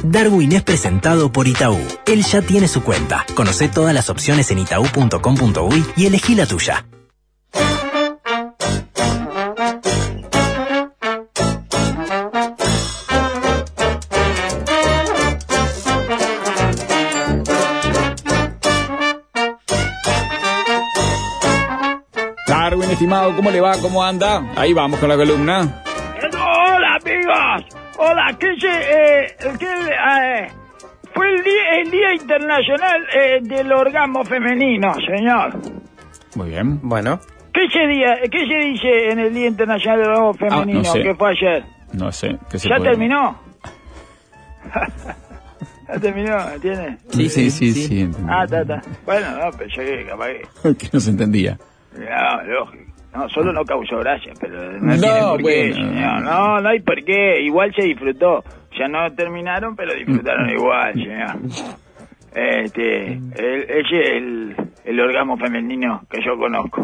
Darwin es presentado por Itaú. Él ya tiene su cuenta. Conocé todas las opciones en itaú.com.uy y elegí la tuya. Darwin, estimado, ¿cómo le va? ¿Cómo anda? Ahí vamos con la columna. Hola, amigos. Hola, fue el día Internacional del Orgasmo Femenino, señor. Muy bien. Bueno. ¿Qué se dice en el Día Internacional del Orgasmo Femenino? No sé. ¿Qué fue ayer? No sé. ¿Qué se ¿Ya puede? terminó? ¿Ya terminó? ¿Entiendes? Sí. Entendí. Está. Bueno, no, pensé que capaz Que no se entendía. No, lógico. No, solo no causó gracia, pero no tiene por qué, bueno. señor. No hay por qué. Igual se disfrutó. Ya no terminaron, pero disfrutaron igual, señor. Ese es el orgasmo femenino que yo conozco.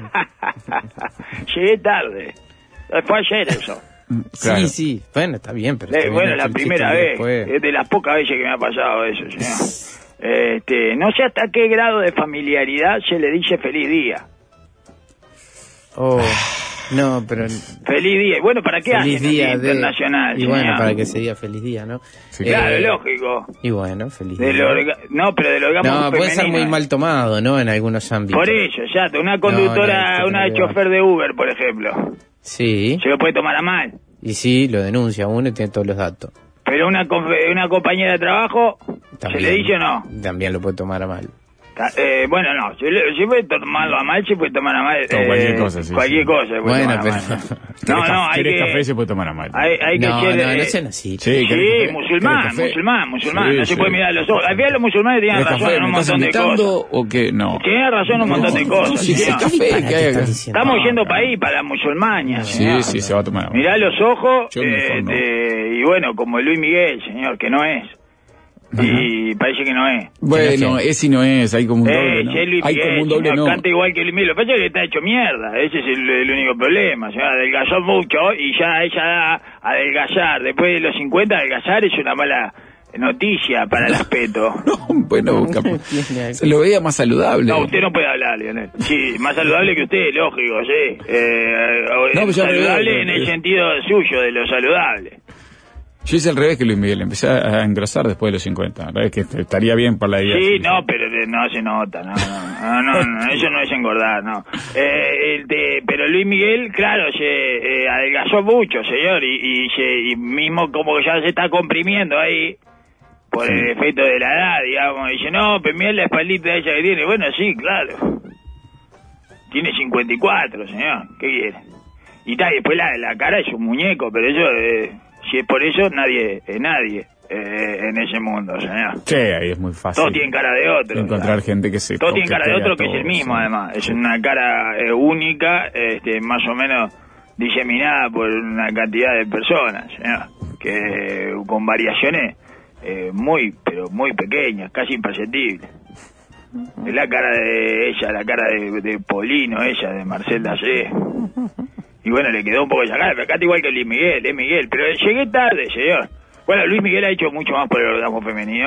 Llegué tarde. Fue ayer eso. Claro. Sí. Bueno, está bien, pero... Bueno, la primera vez. Es de las pocas veces que me ha pasado eso, señor. No sé hasta qué grado de familiaridad se le dice feliz día. Oh, no, pero... Feliz día. Bueno, ¿para qué Feliz hacen el Día Internacional? Y bueno, señor? para que se diga feliz día, ¿no? Sí, Claro, lógico. Y bueno, feliz Del día. No, pero del orgasmo femenino. No, puede ser muy mal tomado, ¿no? En algunos ámbitos. Por eso, ya, una conductora, No, una chofer de Uber, por ejemplo. Sí. Se lo puede tomar a mal. Y sí, lo denuncia uno y tiene todos los datos. Pero una compañera de trabajo, También, ¿se le dice o no? También lo puede tomar a mal. Bueno, no, si puede tomarlo a mal, se puede tomar a mal. Cualquier cosa, sí. Cualquier cosa se puede Bueno, tomar a pero... mal. No, hay ¿Querés que... café? Se puede tomar a mal. Hay que No, ser... no sean así. Sí, Sí, musulmán. Sí, No se puede mirar a los ojos. Al final los musulmanes tienen ¿Querés razón café? en un ¿Me estás montón de invitando cosas. o qué? No. Tiene razón en un montón de cosas. Sí, señor. café, ¿qué hay acá? Estamos yendo país para la musulmania, señor. Sí, se va a tomar a mal. Mirá los ojos, Yo mejor no. y bueno, como Luis Miguel, señor, que no es. Y parece que no es. Bueno, es y no es, hay como un doble, ¿no? Sí, Luis Hay Miguel, como un doble, señor, no. canta igual que Luis Miguel. Lo que pasa es que está hecho mierda. Ese es el único problema. O sea, adelgazó mucho y ya ella da adelgazar. Después de los 50, adelgazar es una mala noticia para el aspecto. No, bueno, se lo veía más saludable. No, usted no puede hablar, Lionel. Sí, más saludable que usted, lógico, sí. No, pues ya saludable en el sentido suyo, de lo saludable. Yo hice al revés que Luis Miguel, empecé a engrosar después de los 50. La verdad es que estaría bien para la vida. Sí, no, pero no se nota, no, eso no es engordar, no. Pero Luis Miguel, claro, se adelgazó mucho, señor, y mismo como que ya se está comprimiendo ahí, por el efecto de la edad, digamos, dice, no, pero mira la espaldita ella que tiene. Bueno, sí, claro. Tiene 54, señor, ¿qué quiere? Y después la cara es un muñeco, pero eso... si es por eso, nadie es nadie en ese mundo, señor. Sí, ahí es muy fácil. Todos tienen cara de otro. Encontrar gente que se... Todos tienen cara de otro que es todo, el mismo, sí. además. Es una cara única, más o menos diseminada por una cantidad de personas, señor. Que con variaciones pero muy pequeñas, casi imperceptibles. Es la cara de ella, la cara de Polino, ella, de Marcel Dallé. Y bueno, le quedó un poco esa cara, pero acá está igual que Luis Miguel, es Miguel. Pero llegué tarde, señor. Bueno, Luis Miguel ha hecho mucho más por el orgasmo femenino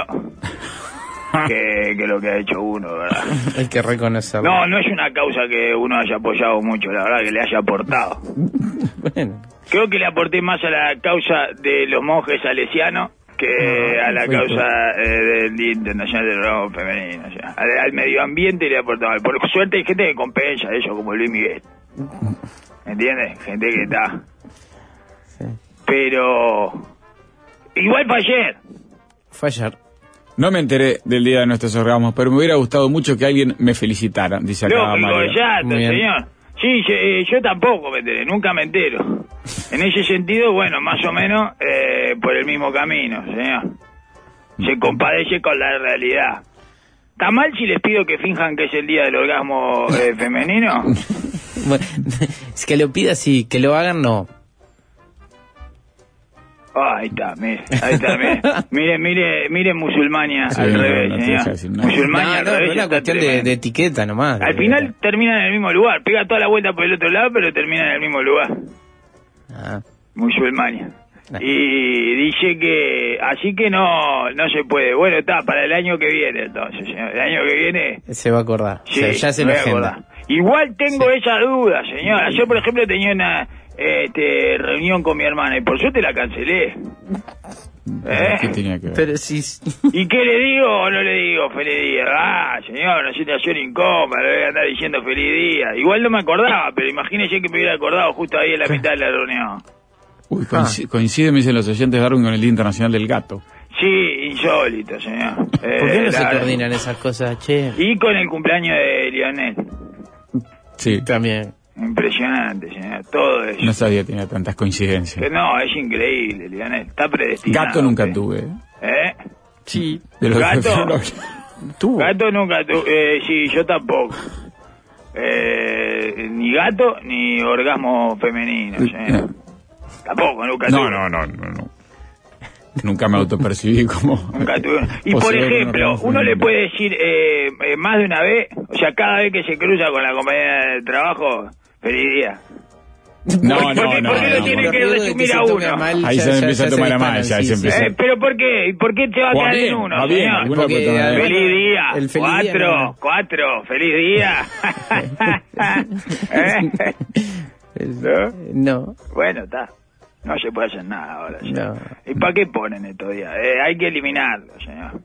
que lo que ha hecho uno, ¿verdad? Hay que reconocerlo. No es una causa que uno haya apoyado mucho, la verdad, que le haya aportado. Bueno. Creo que le aporté más a la causa de los monjes salesianos que a la causa del Día Internacional del Orgasmo Femenino. O sea, al medio ambiente le aportaba. Por suerte hay gente que compensa eso, como Luis Miguel. ¿Entiendes? Gente que está. Sí. Pero... igual fue ayer. No me enteré del día de nuestros orgasmos, pero me hubiera gustado mucho que alguien me felicitara, dice acá Lógico, Mario. ya, Muy bien. señor. Sí, yo tampoco me enteré, nunca me entero. En ese sentido, bueno, más o menos por el mismo camino, señor. Se compadece con la realidad. ¿Está mal si les pido que finjan que es el día del orgasmo femenino? Bueno, es que lo pida, sí, que lo hagan, no. Ahí está, mire Musulmania Sí, al no, revés, no te señor. deja decir nada. Musulmania al No, revés. es una está cuestión tremendo. de etiqueta nomás. Al final termina en el mismo lugar, pega toda la vuelta por el otro lado, pero termina en el mismo lugar. Ah. Musulmania. Y dice que así que no se puede. Bueno, está para el año que viene, entonces, señor. El año que viene Se va a acordar. sí, O sea, ya se me lo voy a agenda. acordar. Igual tengo esa duda, señora. Yo, por ejemplo, tenía una reunión con mi hermana y por suerte la cancelé. ¿Qué tenía que ver? Pero sí. ¿Y qué le digo o no le digo feliz día? Ah, señor, una situación incómoda, le voy a andar diciendo feliz día. Igual no me acordaba, pero imagínese que me hubiera acordado justo ahí en la mitad de la reunión. Uy, coincide, me dicen los oyentes, Darwin, con el Día Internacional del Gato. Sí, insólito, señor. ¿Por qué no se la- coordinan esas cosas, che? Y con el cumpleaños de Lionel. Sí, También. Impresionante, señor. Todo eso. no sabía que tenía tantas coincidencias. Que no, es increíble, Lionel. Está predestinado. Gato nunca usted. tuve. ¿Eh? Sí. De los ¿Gato? Tuvo. Gato nunca tuve. Sí, yo tampoco. Ni gato ni orgasmo femenino, señor. Tampoco, nunca tuve. No. Nunca me autopercibí como... Nunca tuve. Y por poseedor de un ejemplo, orgasmo uno le femenino. puede decir más de una vez, o sea, cada vez que se cruza con la compañera de trabajo, feliz día. No, ¿Por qué lo tiene que resumir a uno? Ahí se empieza a tomar a mal, ya se empieza. ¿Pero por qué? ¿Por qué te va a Va quedar bien, en uno, va bien, señor? alguno Porque, puede tomar- además, Feliz día, el feliz día cuatro, feliz día. No. Bueno, está. No se puede hacer nada ahora, señor. No. ¿Y para qué ponen estos días? Hay que eliminarlo, señor.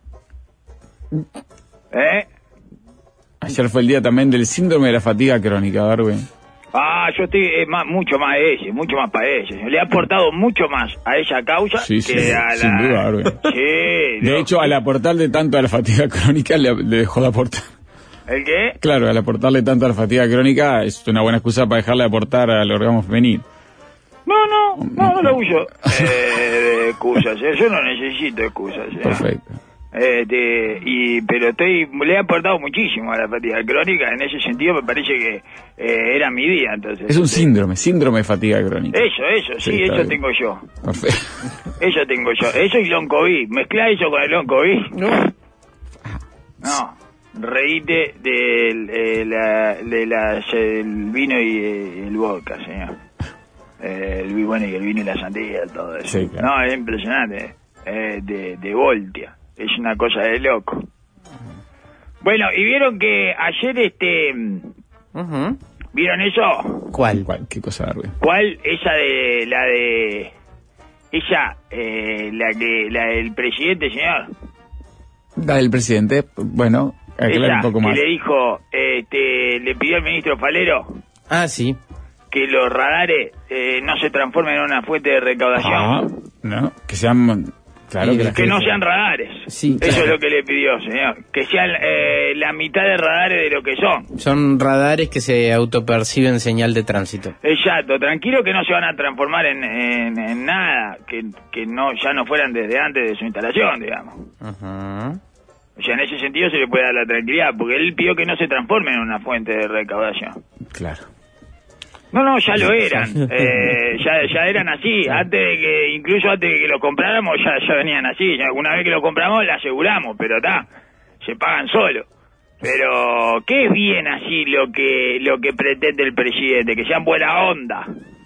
Ayer fue el día también del síndrome de la fatiga crónica, Darwin. Yo estoy mucho más para ella, señor. Le ha aportado mucho más a esa causa Sí, que sí, a la... sin duda, Darwin. Sí. De hecho, al aportarle tanto a la fatiga crónica, le dejó de aportar. ¿El qué? Claro, al aportarle tanto a la fatiga crónica, es una buena excusa para dejarle de aportar al orgasmo femenino. No lo uso de excusas, yo no necesito excusas. Perfecto. Pero le he aportado muchísimo a la fatiga crónica, en ese sentido me parece que era mi día, entonces. Es un síndrome de fatiga crónica. Eso, Sí, sí, está eso bien. tengo yo. Perfecto. Eso tengo yo. Eso y long COVID. Mezclá eso con el long COVID. No. Reíte del vino y el vodka, señor. El vino y la sandía, todo eso. Sí, claro. No, es impresionante. De Voltia. Es una cosa de loco. Bueno, y vieron que ayer Ujú. ¿vieron eso? ¿Cuál? ¿Qué cosa, Darwin? ¿Cuál? Esa la del presidente, señor. La del presidente, bueno, aclarar Esa un poco que más. le dijo, le pidió al ministro Falero Ah, sí. que los radares no se transformen en una fuente de recaudación. Ah, no, que sean... Claro Y que la Que no sean radares. Sí, Eso claro. es lo que le pidió, señor. Que sean la mitad de radares de lo que son. Son radares que se autoperciben señal de tránsito. Exacto, tranquilo que no se van a transformar en nada, que no ya no fueran desde antes de su instalación, digamos. Ajá. O sea, en ese sentido se le puede dar la tranquilidad, porque él pidió que no se transformen en una fuente de recaudación. Claro. No, ya lo eran. Ya eran así. Incluso antes de que lo compráramos, ya venían así. Ya una vez que lo compramos, la aseguramos, pero se pagan solo. Pero, ¿qué es bien así lo que pretende el presidente? Que sean buena onda.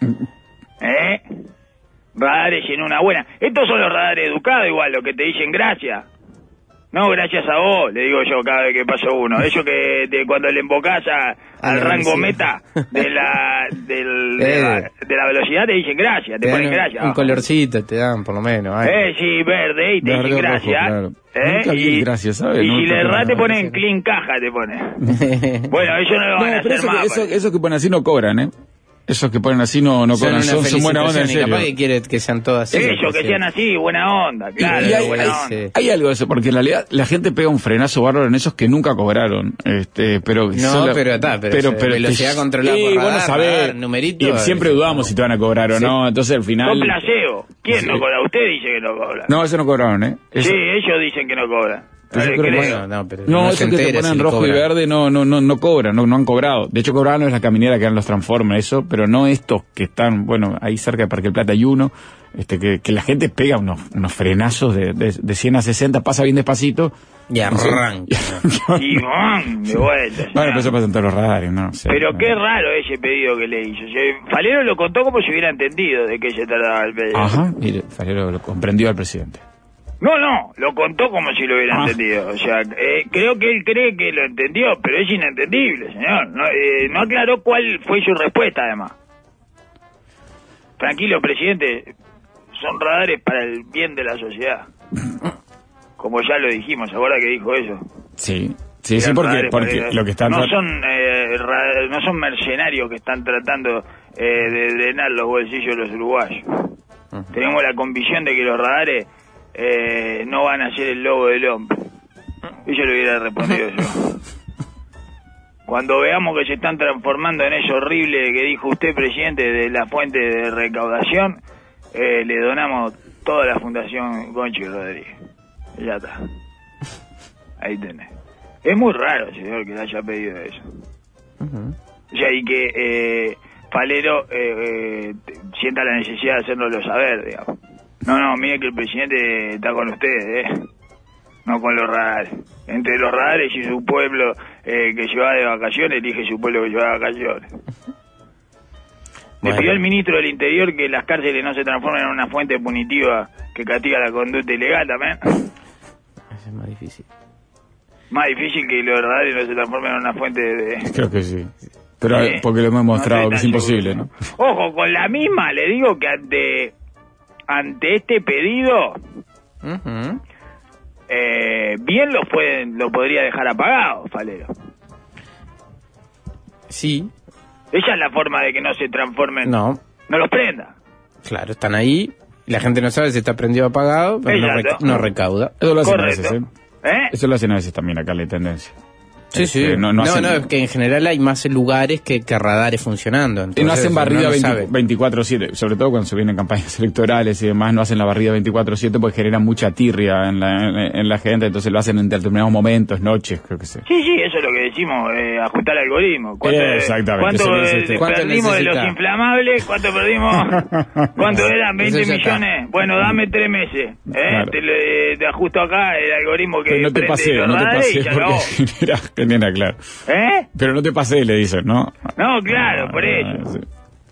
Radares en una buena. Estos son los radares educados igual, los que te dicen gracias. No, gracias a vos, le digo yo cada vez que paso uno. Eso que cuando le embocás al rango sí. meta de la velocidad te dicen gracias, te ponen gracias. Un colorcito te dan, por lo menos. Ay. Sí, verde, y te Verde dicen o rojo, gracias. claro. Nunca vi el gracias, ¿sabes? Y No, si le porque errás te no, ponen no. clean caja, te ponen. Bueno, ellos no lo van a No, pero hacer más. esos que ponen así no cobran, ¿eh? Esos que ponen así no cobran, son buena onda, en felicitación, y serio. capaz que quiere que sean todas así. Ellos que sean así, buena onda, claro, Y hay, buena hay- onda. sí. hay algo de eso, porque en realidad la gente pega un frenazo bárbaro en esos que nunca cobraron. Pero velocidad controlada por radar, radar, numeritos, y siempre dudamos si te van a cobrar o Sí. no, entonces al final... Son placebo. ¿Quién Sí. no cobra? Usted dice que no cobra. No, eso no cobraron, ¿eh? Eso- Sí, ellos dicen que no cobran. Pero yo creo que- Bueno, no, pero No, se eso que te entera ponen si rojo y cobran. verde no cobran, no han cobrado. De hecho, cobraban los de la caminera que eran los Transformers, eso, pero no estos que están, bueno, ahí cerca de Parque del Plata hay uno, que la gente pega unos frenazos de 100 a 60, pasa bien despacito. Y arranca. Y ¡bum! De vuelta. Bueno, señor. pero eso pasa en todos los radares, no sé. Pero no. qué raro ese pedido que le hizo. O sea, Falero lo contó como si hubiera entendido de qué se trataba el pedido. Ajá, mire, Falero lo comprendió al presidente. No, lo contó como si lo hubiera Ah. entendido. O sea, creo que él cree que lo entendió, pero es inentendible, señor. No aclaró cuál fue su respuesta, además. Tranquilo, presidente, son radares para el bien de la sociedad. Como ya lo dijimos, ahora que dijo eso. Sí, sí, Eran porque radares para- lo que están... no son mercenarios que están tratando de drenar los bolsillos de los uruguayos. Tenemos la convicción de que los radares no van a ser el lobo del hombre. Y yo le hubiera respondido yo. Cuando veamos que se están transformando en eso horrible que dijo usted, presidente, de la fuente de recaudación, le donamos toda la Fundación Gonchi Rodríguez. Y ya está. Ahí tenés. Es muy raro, señor, que le haya pedido eso. O sea, y que Falero sienta la necesidad de hacérnoslo saber, digamos. No, mire que el presidente está con ustedes, no con los radares. Entre los radares y su pueblo que se va de vacaciones, elige su pueblo que se va de vacaciones. Le Bueno. pidió al ministro del Interior que las cárceles no se transformen en una fuente punitiva que castiga la conducta ilegal también. Eso es más difícil. Más difícil que los radares no se transformen en una fuente de... Creo que sí. Pero Sí. porque lo hemos mostrado No que es estoy tan imposible, seguro. ¿no? Ojo, con la misma le digo que ante este pedido, Ujú. bien lo podría dejar apagado, Falero. Sí, Esa es la forma de que no se transformen. no, No los prenda. claro, están ahí. La gente no sabe si está prendido o apagado, pero no, Exacto. no recauda. Eso lo hacen a Correcto. veces, ¿eh? ¿Eh? Eso lo hacen a veces también acá, la tendencia. Sí, sí. No No, hacen- es que en general hay más lugares que radares funcionando. Y no entonces hacen barrida uno no sabe. 24/7, sobre todo cuando se vienen campañas electorales y demás, no hacen la barrida 24/7 porque generan mucha tirria en la gente, entonces lo hacen en determinados momentos, noches, creo que sé. Sí, eso es lo que decimos, ajustar el algoritmo. Exactamente, ¿Cuánto eso es este. ¿Cuánto perdimos de los necesita? inflamables? ¿Cuánto perdimos? ¿Cuánto eran? ¿20 Eso ya está. millones? Bueno, dame 3 meses. Claro. Te ajusto acá el algoritmo que Pero no te prende pasé, los no te radares pasé y se porque acabó. genera, claro. ¿Eh? Pero no te pasé, le dicen, ¿no? No, claro, por eso. Sí.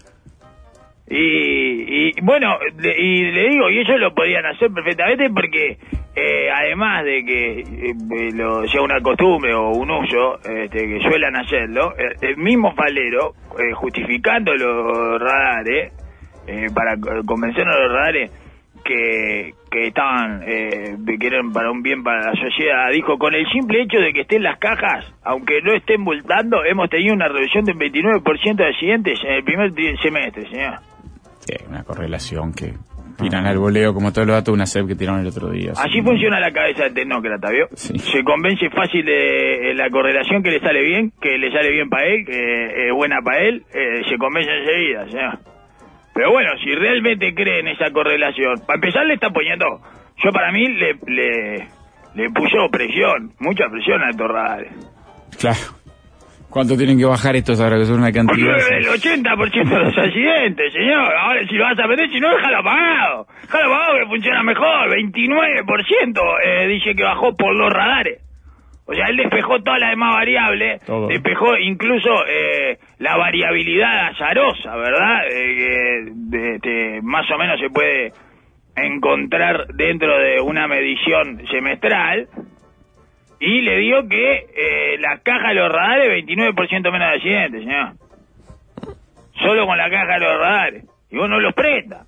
Y bueno, y le digo, y ellos lo podían hacer perfectamente porque además de que sea una costumbre o un uso que suelan hacerlo, el mismo Falero, justificando los radares, para convencernos de los radares que estaban, que eran para un bien para la sociedad, dijo, con el simple hecho de que estén las cajas, aunque no estén multando, hemos tenido una reducción del 29% de accidentes en el primer semestre, señor. Sí, una correlación que tiran al voleo como todos los datos de una SEP que tiraron el otro día. Así funciona la cabeza del tecnócrata, ¿vio? Sí. Se convence fácil de la correlación que le sale bien para él, que es buena para él, se convence enseguida, señor. Pero bueno, si realmente cree en esa correlación, para empezar le está poniendo, yo para mí le puso presión, mucha presión a estos radares. Claro. ¿Cuánto tienen que bajar estos ahora que son una cantidad? El 80% de los accidentes, señor. Ahora si lo vas a vender, si no, déjalo apagado. Déjalo apagado que funciona mejor. 29% dice que bajó por los radares. O sea, él despejó todas las demás variables. Todo. Despejó incluso la variabilidad azarosa, ¿verdad? Que más o menos se puede encontrar dentro de una medición semestral. Y le digo que la caja de los radares, 29% menos de accidentes, señor. Solo con la caja de los radares. Y vos no los prestas.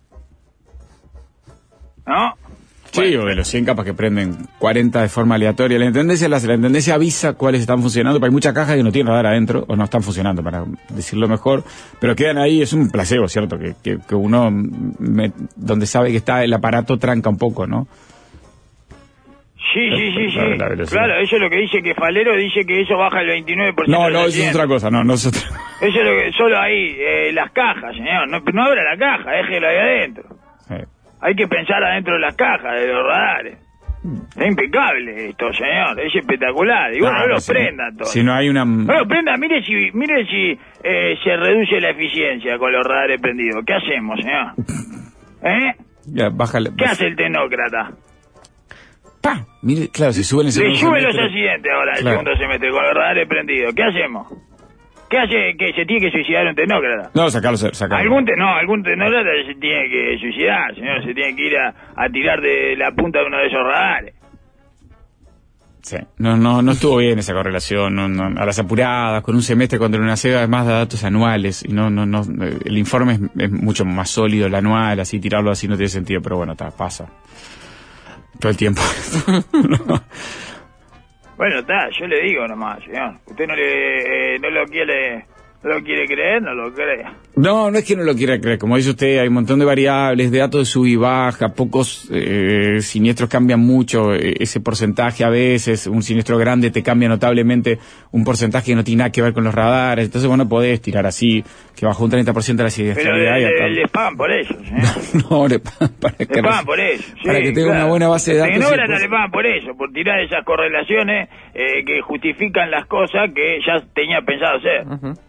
¿No? Sí, o de los 100 capas que prenden 40 de forma aleatoria. La intendencia avisa cuáles están funcionando, pero hay muchas cajas que no tienen radar adentro, o no están funcionando, para decirlo mejor, pero quedan ahí, es un placebo, ¿cierto? Que uno, donde sabe que está el aparato, tranca un poco, ¿no? Sí. La velocidad. Claro, eso es lo que dice que Falero dice que eso baja el 29%. No, de los eso es accidentes. otra cosa, no es otra. Eso es lo que, solo ahí, las cajas, señor. No abra la caja, déjelo ahí adentro. Sí. Hay que pensar adentro de las cajas, de los radares. Es impecable esto, señor, es espectacular. Y bueno, no lo prenda todo. Si no hay una... No lo prenda, mire si se reduce la eficiencia con los radares prendidos. ¿Qué hacemos, señor? Ya, bájale. ¿Qué hace el tecnócrata? ¡Pah! Mire, claro, si suben el Le segundo suben los semestre... accidentes ahora el Claro. segundo semestre con los radares prendidos. ¿Qué hacemos? ¿Qué hace que se tiene que suicidar un tecnócrata? No, sacalo. Algún tecnócrata se tiene que suicidar, señor. Se tiene que ir a tirar de la punta de uno de esos radares. Sí. No estuvo bien esa correlación, no, a las apuradas, con un semestre contra una SEGA, además de datos anuales, y no, el informe es mucho más sólido, el anual, así tirarlo así no tiene sentido, pero bueno, pasa. Todo el tiempo. No. Bueno, yo le digo nomás, señor. Usted no lo quiere creer, no lo crea. No es que no lo quiera creer, como dice usted, hay un montón de variables, de datos de sub y baja, pocos siniestros cambian mucho, ese porcentaje a veces, un siniestro grande te cambia notablemente un porcentaje que no tiene nada que ver con los radares, entonces vos no podés tirar así, que bajó un 30% la siniestralidad. Pero les pagan por eso, señor. No, le pagan por eso. Para que tenga una buena base de datos. Tecnócratas le pagan por eso, por tirar esas correlaciones que justifican las cosas que ya tenía pensado hacer.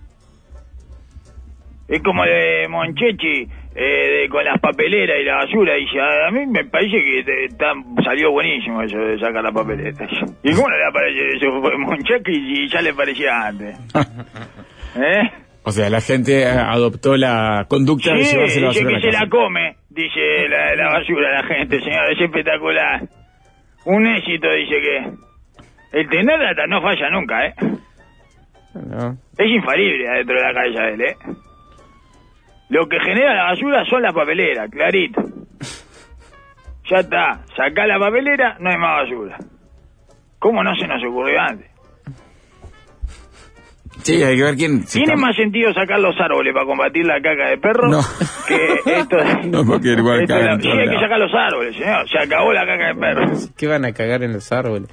Es como de Monchechi, con las papeleras y la basura. Y a mí me parece que salió buenísimo eso de sacar la papelera. ¿Y cómo no le aparece eso? Fue Monchechi y ya le parecía antes. O sea, la gente adoptó la conducta de llevarse la basura dice a la que se casa. la come, dice la basura la gente, señor. Es espectacular. Un éxito, dice que... El tecnócrata no falla nunca, No. Es infalible adentro de la cabeza de él, Lo que genera la basura son las papeleras, clarito. Ya está, sacá la papelera, no hay más basura. ¿Cómo no se nos ocurrió antes? Sí, hay que ver quién... ¿Tiene más sentido sacar los árboles para combatir la caca de perro? No. Que esto... No, porque igual cagan sí, todos hay que lados. sacar los árboles, señor. Se acabó la caca de perro. ¿Qué van a cagar en los árboles?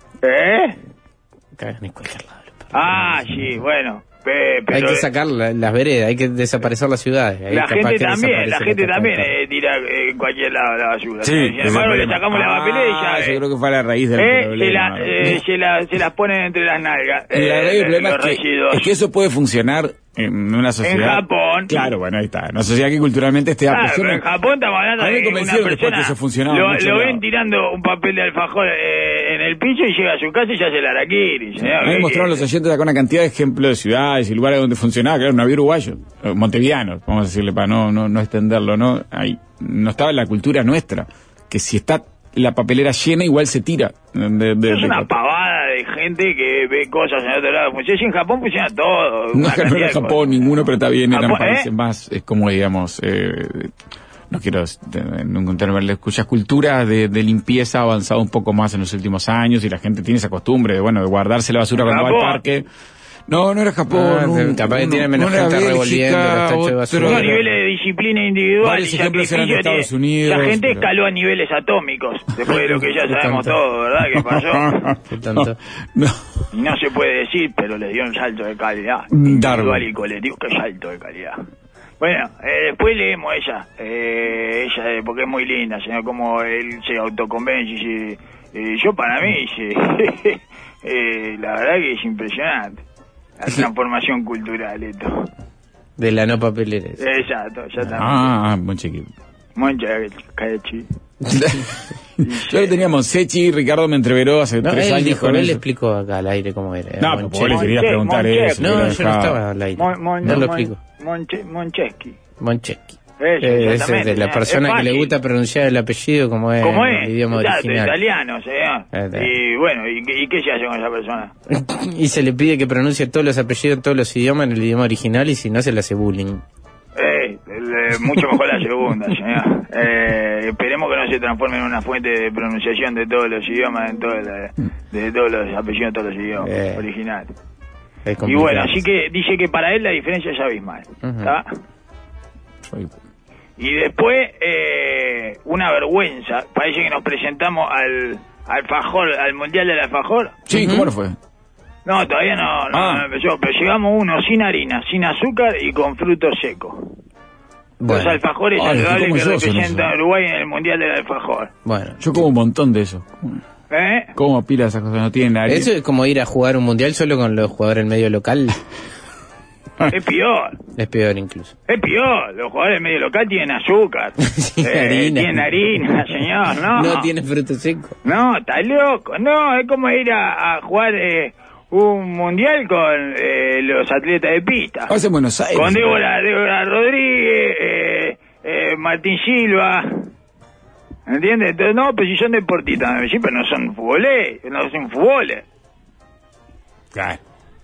Cagan en cualquier lado. Ah, sí, bueno. Pero hay que sacar las veredas, hay que desaparecer las ciudades. Ahí la capaz gente que también desaparece tira en cualquier lado la basura. Sí, Sin embargo, le sacamos la papelera y ya... yo creo que fue a la raíz del problema. Se las ponen entre las nalgas. Y la raíz del problema los residuos. es que eso puede funcionar en una sociedad... En Japón. Claro, bueno, ahí está. Una sociedad que culturalmente esté... Claro, pero en Japón estamos hablando A mí me de una convencieron después persona... que eso funcionaba mucho Lo ven lado. tirando un papel de alfajor en el piso y llega a su casa y ya hace el harakiri. A mí me mostraron los oyentes acá una cantidad de ejemplos de ciudades y lugares donde funcionaba, que era un navío uruguayo, montevideano, vamos a decirle para no extenderlo, ¿no? Ahí no estaba en la cultura nuestra, que si está la papelera llena igual se tira. Es una pavada de gente que ve cosas en otro lado. Pues en Japón funciona todo. No era Japón ninguno, pero está bien, eran Japón, países más, es como digamos... no quiero encontrarme, escuchas cultura de limpieza ha avanzado un poco más en los últimos años y la gente tiene esa costumbre de guardarse la basura cuando va al parque. No era Japón. Capaz que tiene menos gente revolviendo los tachos de basura. Unos niveles de disciplina individual. Varios ejemplos eran de Estados Unidos. La gente escaló a niveles atómicos, después de lo que ya sabemos todo, ¿verdad? ¿Qué pasó? No. Y no se puede decir, pero le dio un salto de calidad. Darwin. Individual y colectivo, qué salto de calidad. Bueno, después leemos ella, porque es muy linda, señor, como él se autoconvence. Yo para mí, la verdad que es impresionante. La transformación cultural, esto. De la no papelera. Exacto, ya está. Monchechi. Monchechi. Yo lo tenía Monchechi, Ricardo me entreveró hace 3 años. Dijo, él le explicó acá al aire cómo era. No, porque vos le querías preguntar eso. No, yo no estaba al aire. No lo explico. Moncheski. Es de la persona que le gusta pronunciar el apellido como es en el idioma original. Italiano, señor. Y bueno, ¿y qué se hace con esa persona? Y se le pide que pronuncie todos los apellidos en todos los idiomas en el idioma original y si no se le hace bullying. Mucho mejor la segunda, señor. Esperemos que no se transforme en una fuente de pronunciación de todos los idiomas, de todos los apellidos de todos los idiomas originales. Y bueno, así que dice que para él la diferencia es abismal. ¿Está? Y después, una vergüenza. Parece que nos presentamos al alfajor, al mundial del alfajor. Sí, ¿cómo lo fue? No, todavía no empezó, pero llegamos uno sin harina, sin azúcar y con frutos secos. Los alfajores saludables que representan a Uruguay en el mundial del alfajor. Bueno, yo como un montón de eso. ¿Cómo pila esas cosas? No tienen harina. Eso es como ir a jugar un mundial solo con los jugadores del medio local. Es peor. Es peor incluso. Es peor. Los jugadores del medio local tienen azúcar. Harina. Tienen harina, señor. No tiene fruto seco. No, está loco. No, es como ir a jugar un mundial con los atletas de pista. Hace Buenos Aires. Con Débora Rodríguez, Martín Silva. ¿Entiendes? Entonces, no, pero si son deportistas, sí, pero no son fútboles. Claro.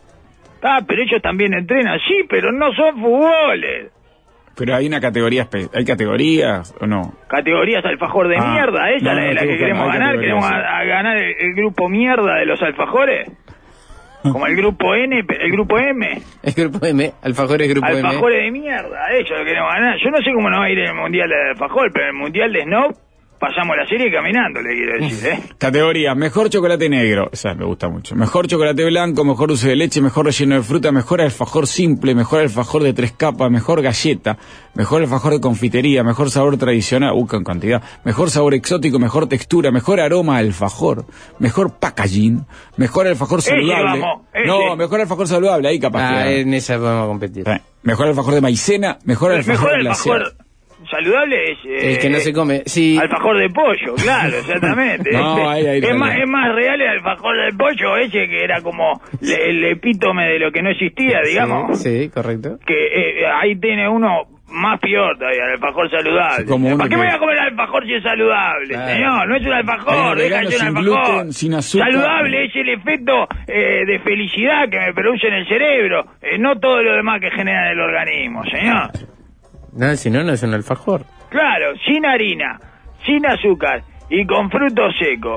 Pero ellos también entrenan, sí, pero no son fútboles. Pero hay una categoría, ¿hay categorías o no? Categorías alfajor de mierda, esa es la que queremos ganar. Queremos ganar el grupo mierda de los alfajores. Como el grupo N, el grupo M. El grupo M, alfajores grupo M. Alfajores de mierda, eso lo queremos ganar. Yo no sé cómo nos va a ir en el mundial de alfajor, pero en el mundial de Snob pasamos la serie caminando, le quiero decir, Categoría, mejor chocolate negro, esa me gusta mucho. Mejor chocolate blanco, mejor dulce de leche, mejor relleno de fruta, mejor alfajor simple, mejor alfajor de 3 capas, mejor galleta, mejor alfajor de confitería, mejor sabor tradicional, en cantidad, mejor sabor exótico, mejor textura, mejor aroma alfajor, mejor packaging, mejor alfajor saludable. Mejor alfajor saludable, ahí capaz. En esa podemos competir. Mejor alfajor de maicena, mejor alfajor glaseado. Saludable es el que no se come, sí. Alfajor de pollo, claro, exactamente. Es más real el alfajor de pollo ese que era como el epítome de lo que no existía, digamos. Sí, correcto. Que ahí tiene uno más peor todavía, el alfajor saludable. ¿Para qué me voy a comer el alfajor si es saludable, señor? No es un alfajor, deja de ser un alfajor. Gluten, sin azúcar. Saludable es el efecto de felicidad que me produce en el cerebro, no todo lo demás que genera en el organismo, señor. No, si no, no es un alfajor. Claro, sin harina, sin azúcar y con fruto seco.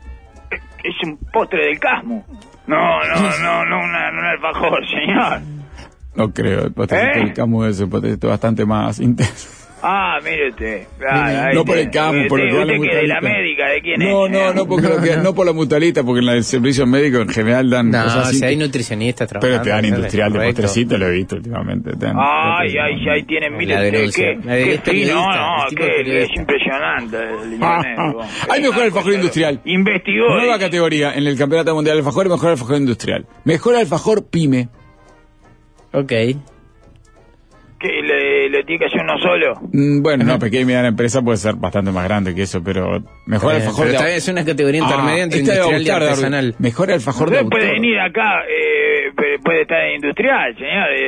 Es un postre del Casmo. No, un alfajor, señor. No creo, el postre del Casmo es un postre bastante más intenso. Mire usted. Claro, no por el campo, por lo que ¿Usted que de la médica? ¿De quién es? No por la mutualita, porque en el servicio médico en general dan cosas así. Si hay nutricionistas trabajando. Pero te dan industrial de postrecito, lo he visto últimamente. Ahí tienen miles de... Es impresionante. Hay mejor alfajor industrial. Investigó. Nueva categoría en el Campeonato Mundial de Alfajor, mejor alfajor industrial. Mejor alfajor pyme. Ok. ¿Que le tiene que hacer uno solo? Bueno, no, pequeña y mediana empresa puede ser bastante más grande que eso, pero mejor alfajor pero es una categoría intermedia entre industrial y artesanal. Mejor alfajor de autor. Puede venir acá, puede estar en industrial,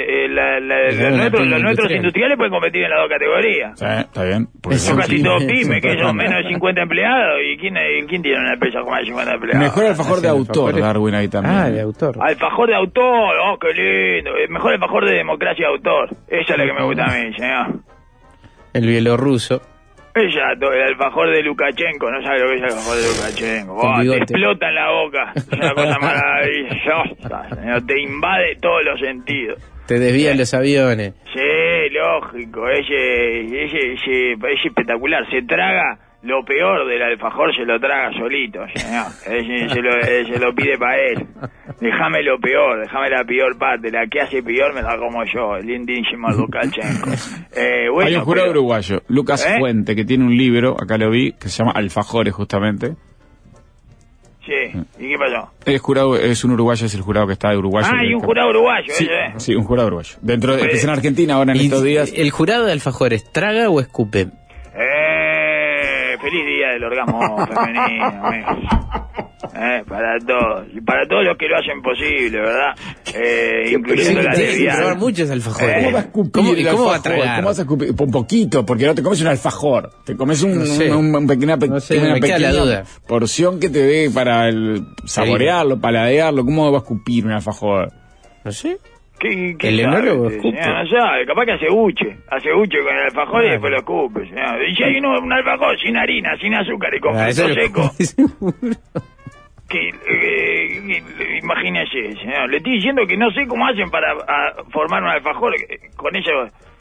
señor. Los nuestros industriales pueden competir en las dos categorías. Sí, está bien. Son casi todos pymes, que son menos de 50 empleados. ¿Y quién tiene una empresa con más de 50 empleados? Mejor alfajor de autor, Darwin, ahí también. De autor. Alfajor de autor, qué lindo. Mejor alfajor de democracia de autor. Esa es la que me gusta a mí, señor. El bielorruso. Exacto, el alfajor de Lukashenko, no sabe lo que es el alfajor de Lukashenko. Te explota en la boca, es una cosa maravillosa, señor. Te invade todos los sentidos. Te desvían los aviones. Sí, lógico, es espectacular. Se traga lo peor del alfajor, se lo traga solito, señor. Se lo pide para él. Déjame lo peor, déjame la peor parte. La que hace peor me la como yo, el indígena Lukashenko. Hay un jurado uruguayo, Lucas Fuente, que tiene un libro, acá lo vi, que se llama Alfajores, justamente. Sí, ¿y qué pasó? Es un uruguayo, es el jurado que está de uruguayo. Hay un jurado uruguayo, Sí, un jurado uruguayo. Dentro de, en Argentina ahora en estos días. ¿El jurado de Alfajores traga o escupe? Feliz día del orgasmo femenino, amigos. Para todos. Y para todos los que lo hacen posible, ¿verdad? Incluyendo la lesbiana. Muchos alfajores. ¿Cómo va a escupir ¿Cómo va a tragar? ¿Cómo vas a escupir? Un poquito, porque no te comes un alfajor. Te comes una pequeña porción que te dé para saborearlo, paladearlo. ¿Cómo va a escupir un alfajor? No sé. ¿Qué el enólogo escupe. No sabe, capaz que hace buche con el alfajor y después lo escupe. Y si hay un alfajor sin harina, sin azúcar y con fruto seco. Imagínese, señor. Le estoy diciendo que no sé cómo hacen para formar un alfajor con eso.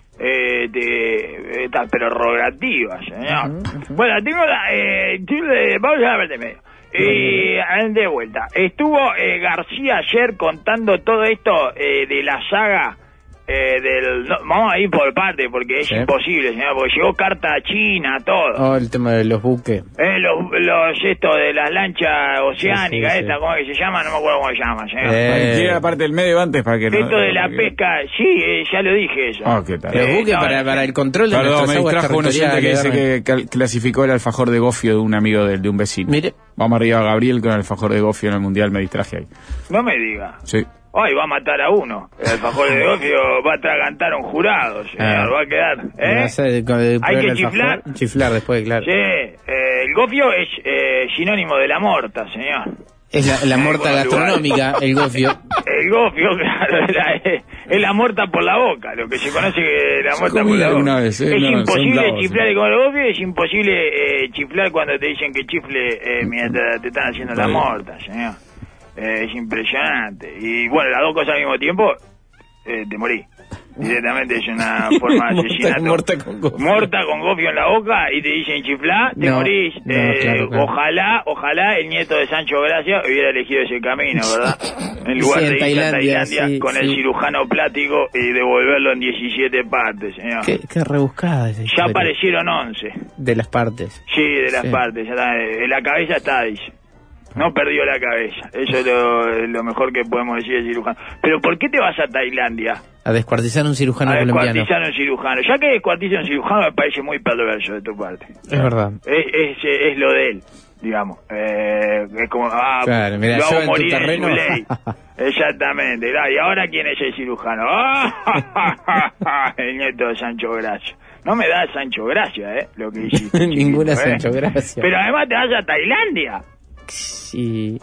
Estas prerrogativas, señor. Bueno, tengo vamos a ver de medio. De vuelta. Estuvo García ayer contando todo esto de la saga vamos a ir por parte, porque es imposible, señor, porque llegó carta china, todo. Oh, el tema de los buques. Los estos de las lanchas oceánicas, ¿cómo es que se llama? No me acuerdo cómo se llama, señor. Llega parte del medio antes para que esto de la pesca, sí, ya lo dije eso. ¿Qué tal? Los buques para el control de nuestras aguas territoriales. Que dice que clasificó el alfajor de gofio de un amigo de un vecino. Mire. Vamos arriba a Gabriel con el alfajor de gofio en el Mundial, me distraje ahí. No me diga. Sí. Ay, va a matar a uno. El alfajor de gofio va a atragantar a un jurado, señor. Va a quedar. Hay que chiflar. Chiflar después, claro. Sí, el gofio es sinónimo de la morta, señor. Es la morta gastronómica, el gofio. El gofio, claro, es la morta por la boca, lo que se conoce que la morta por la boca. Vez, es imposible chiflar con el gofio, es imposible chiflar cuando te dicen que chifle mientras te están haciendo la morta, señor. Es impresionante. Y bueno, las dos cosas al mismo tiempo, te morí. Directamente es una forma de asesinato. Morta con gofio en la boca y te dicen chiflá, te morís. Claro. Ojalá el nieto de Sancho Gracia hubiera elegido ese camino, ¿verdad? En lugar de ir a Tailandia con el cirujano plático y devolverlo en 17 partes, señor. Qué rebuscada esa historia. Ya aparecieron 11. De las partes. Sí, de las partes. Ya está, la cabeza está, dice. No perdió la cabeza. Eso es lo mejor que podemos decir del cirujano. Pero ¿por qué te vas a Tailandia? A descuartizar a un cirujano colombiano. A descuartizar a un cirujano. Ya que descuartiza a un cirujano me parece muy perverso de tu parte. Es verdad. Es lo de él, digamos. Es como, claro, mira, lo hago yo morir en tu terreno. En su ley. Exactamente. ¿Y ahora quién es el cirujano? El nieto de Sancho Gracia. No me da Sancho Gracia, lo que hiciste. Ninguna Sancho Gracia. Pero además te vas a Tailandia. Sí.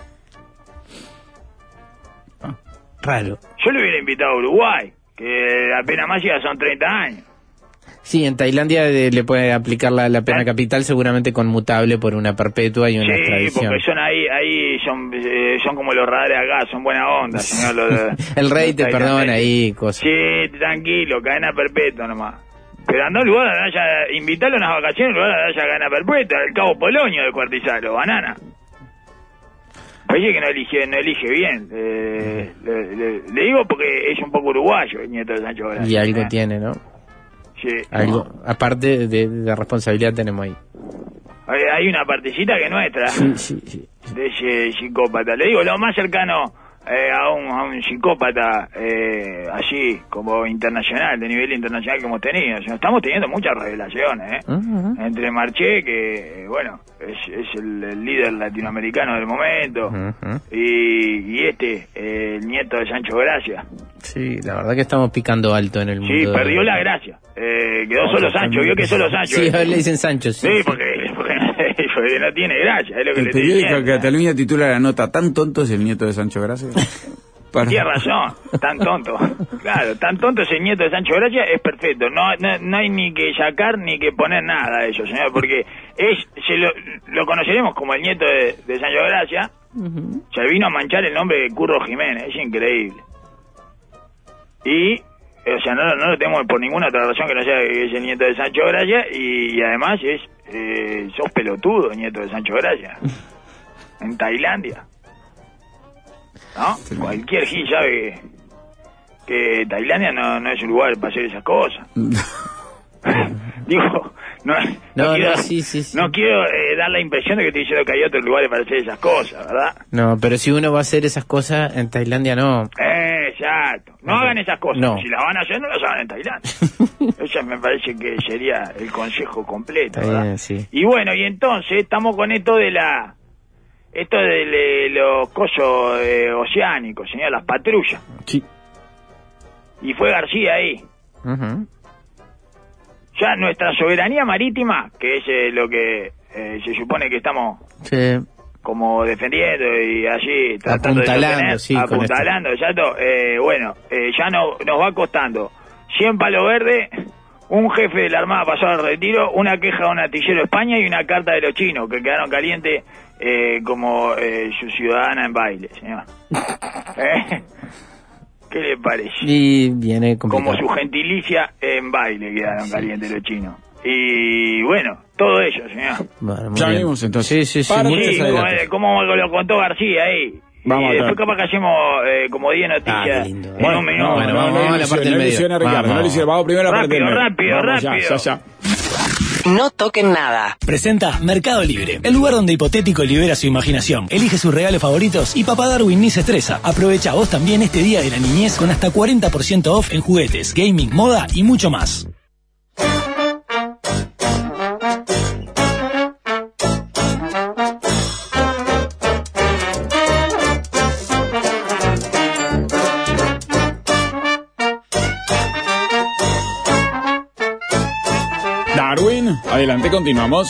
Raro. Yo le hubiera invitado a Uruguay, que la pena máxima son 30 años. Sí, en Tailandia le puede aplicar la pena capital seguramente conmutable por una perpetua y una extradición. Sí, porque ahí son como los radares acá, son buena onda, señor. El rey te perdona ahí, cosas. Sí, tranquilo, cadena perpetua nomás. Pero andá a un lugar donde haya, invitarlo a unas vacaciones, un lugar donde haya cadena perpetua, el Cabo Polonio de Cuartizaro, banana. Parece que no elige bien. Le digo porque es un poco uruguayo el nieto de Sancho Gracia. Y algo tiene, ¿no? Sí. Algo, aparte de responsabilidad tenemos ahí. Hay una partecita que es nuestra. Sí. De ese psicópata. Le digo, lo más cercano a un psicópata así como internacional, de nivel internacional que hemos tenido. O sea, estamos teniendo muchas revelaciones, entre Marché, que bueno, es el líder latinoamericano del momento, y el nieto de Sancho Gracia. Sí, la verdad que estamos picando alto en el mundo. Sí, perdió la gracia. Quedó solo Sancho, vio que solo Sancho. Sí, a él le dicen Sancho. Sí, porque no tiene gracia, es lo que el le periódico de Cataluña titula la nota: ¿tan tonto es el nieto de Sancho Gracia? Tiene razón, tan tonto. Claro, tan tonto es el nieto de Sancho Gracia, es perfecto. No hay ni que sacar ni que poner nada de eso, señor, porque lo conoceremos como el nieto de Sancho Gracia. Se vino a manchar el nombre de Curro Jiménez, es increíble. Y, o sea, no lo tenemos por ninguna otra razón que no sea que es el nieto de Sancho Gracia, y además sos pelotudo, nieto de Sancho Gracia. En Tailandia. ¿No? Sí. Cualquier gil sabe que Tailandia no es un lugar para hacer esas cosas. Digo, no quiero dar la impresión de que estoy diciendo que hay otros lugares para hacer esas cosas, ¿verdad? No, pero si uno va a hacer esas cosas en Tailandia, no. Exacto. No hagan esas cosas. No. Si las van a hacer, no las hagan en Tailandia. Eso me parece que sería el consejo completo, ¿verdad? Sí. Y bueno, y entonces estamos con esto de los cosos oceánicos, señor, las patrullas. Sí. Y fue García ahí. Ya nuestra soberanía marítima, que es lo que se supone que estamos como defendiendo y allí tratando apuntalando, exacto. Bueno, ya nos va costando 100 palos verdes, un jefe de la Armada pasó al retiro, una queja de un artillero de España y una carta de los chinos que quedaron calientes como su ciudadana en baile, señor. ¿Qué le parece? Y viene complicado. Como su gentilicia en baile quedaron calientes los chinos. Y bueno, todo ello, señor. Bueno, ya vimos entonces. Sí. Como lo contó García ahí. Vamos y a después capaz que hacemos como 10 noticias. qué lindo. en un minuto. Bueno, vamos a la parte del medio. Vamos primero a la parte del medio. Rápido. Ya. No toquen nada. Presenta Mercado Libre, el lugar donde Hipotético libera su imaginación, elige sus regalos favoritos y Papá Darwin ni se estresa. Aprovecha vos también este día de la niñez con hasta 40% off en juguetes, gaming, moda y mucho más. Darwin, adelante, continuamos.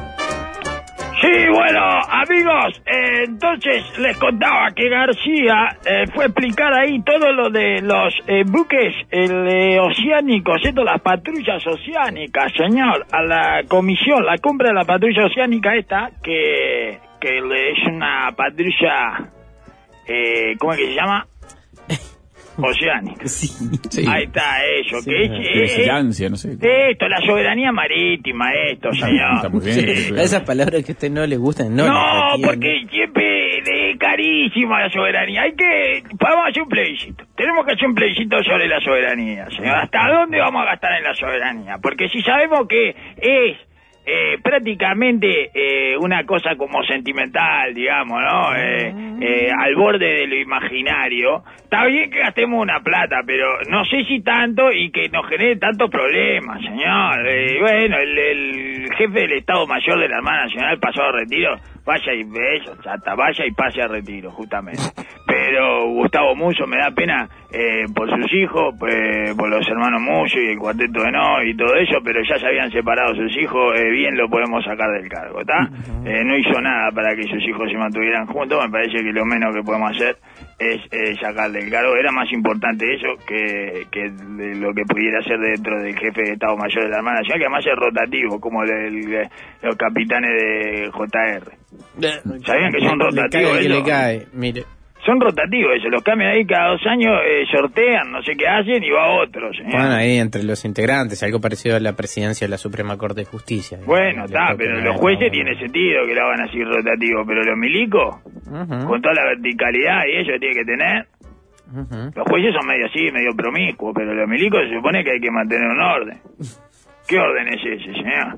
Sí, bueno, amigos, entonces les contaba que García fue a explicar ahí todo lo de los buques oceánicos, las patrullas oceánicas, señor, a la comisión, la cumbre de la patrulla oceánica esta, que es una patrulla, ¿cómo es que se llama? Oceánica. Sí. Ahí está, eso, Sí, que es Vigilancia, no sé. esto, la soberanía marítima, esto, señor. Está muy bien. Sí. Esas palabras que a usted no le gustan, no. No, les porque siempre es carísima la soberanía. Vamos a hacer un plebiscito. Tenemos que hacer un plebiscito sobre la soberanía, señor. ¿Hasta dónde vamos a gastar en la soberanía? Porque si sabemos que es prácticamente una cosa como sentimental, digamos, ¿no? Al borde de lo imaginario. Está bien que gastemos una plata, pero no sé si tanto y que nos genere tantos problemas, señor. Bueno, el jefe del Estado Mayor de la Armada Nacional pasó a retiro. Vaya y pase a retiro, justamente. Pero Gustavo Musso me da pena por sus hijos, por los hermanos Musso y el cuarteto de No y todo eso, pero ya se habían separado sus hijos, bien lo podemos sacar del cargo, ¿está? No hizo nada para que sus hijos se mantuvieran juntos, me parece que lo menos que podemos hacer es sacarle el cargo. Era más importante eso que de lo que pudiera hacer dentro del jefe de Estado Mayor de la Armada Nacional, que además es rotativo, como los capitanes de JR. ¿Sabían que son rotativos le ellos? cae, mire. Son rotativos eso, los cambian ahí cada 2 años, sortean, no sé qué hacen y va otro, señor. Bueno, ahí entre los integrantes, algo parecido a la presidencia de la Suprema Corte de Justicia. Bueno, está, pero los jueces tiene sentido que lo hagan así rotativo, pero los milicos, con toda la verticalidad y ellos tiene que tener, los jueces son medio así, medio promiscuos, pero los milicos se supone que hay que mantener un orden. ¿Qué orden es ese, señor?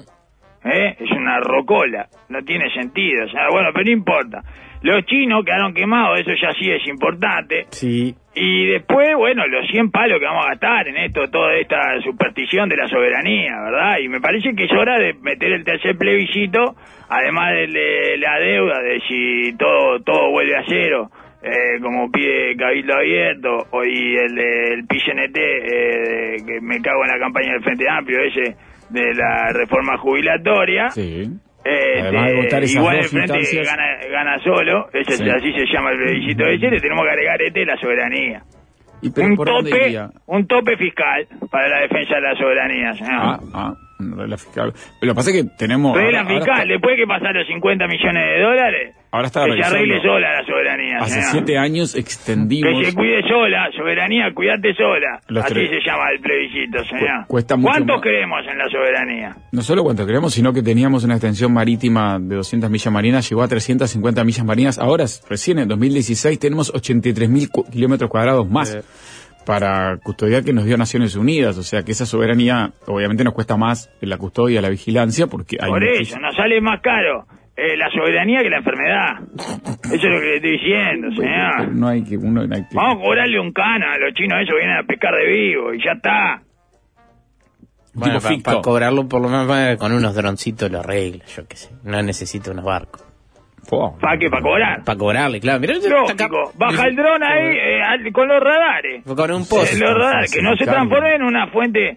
Es una rocola, no tiene sentido, señor. Bueno, pero no importa. Los chinos quedaron quemados, eso ya sí es importante. Sí. Y después, bueno, los 100 palos que vamos a gastar en esto, toda esta superstición de la soberanía, ¿verdad? Y me parece que es hora de meter el tercer plebiscito, además de la deuda, de si todo vuelve a cero, como pide Cabildo Abierto, y el del PCNT, que me cago en la campaña del Frente Amplio, ese de la reforma jubilatoria. Sí. Además de votar esas igual dos el Frente instancias. gana solo, ese, Sí. así se llama el plebiscito ese, le tenemos que agregar la soberanía. ¿Y pero por dónde iría? Un tope fiscal para la defensa de la soberanía, señor. Regla fiscal. Pero lo que pasa es que tenemos... Regla ahora fiscal, está- después que pasar los 50 millones de dólares, Ahora está que se arregle revisando. sola la soberanía, Hace señor. 7 años extendimos... Que se cuide sola, soberanía, cuídate sola. Los Así tres. se llama el plebiscito, señor. Cuesta mucho ¿Cuántos más. creemos en la soberanía? No solo cuánto queremos, sino que teníamos una extensión marítima de 200 millas marinas, llegó a 350 millas marinas. Ahora, recién en 2016, tenemos 83.000 kilómetros cuadrados más para custodiar que nos dio Naciones Unidas. O sea que esa soberanía, obviamente, nos cuesta más en la custodia, la vigilancia, porque hay Por muchis- eso, nos sale más caro la soberanía que la enfermedad. Eso es lo que le estoy diciendo, señor. No hay que... Uno, hay que... Vamos a cobrarle un cana a los chinos, esos vienen a pescar de vivo y ya está. Bueno, Tipo ficto. para cobrarlo por lo menos con unos droncitos lo arregla, yo qué sé. No necesito unos barcos. ¿Para qué? ¿Para cobrar? Para cobrarle, claro. Mirá, Lógico, baja el dron ahí con los radares. Con un post. Los radares, que no se transformen en una fuente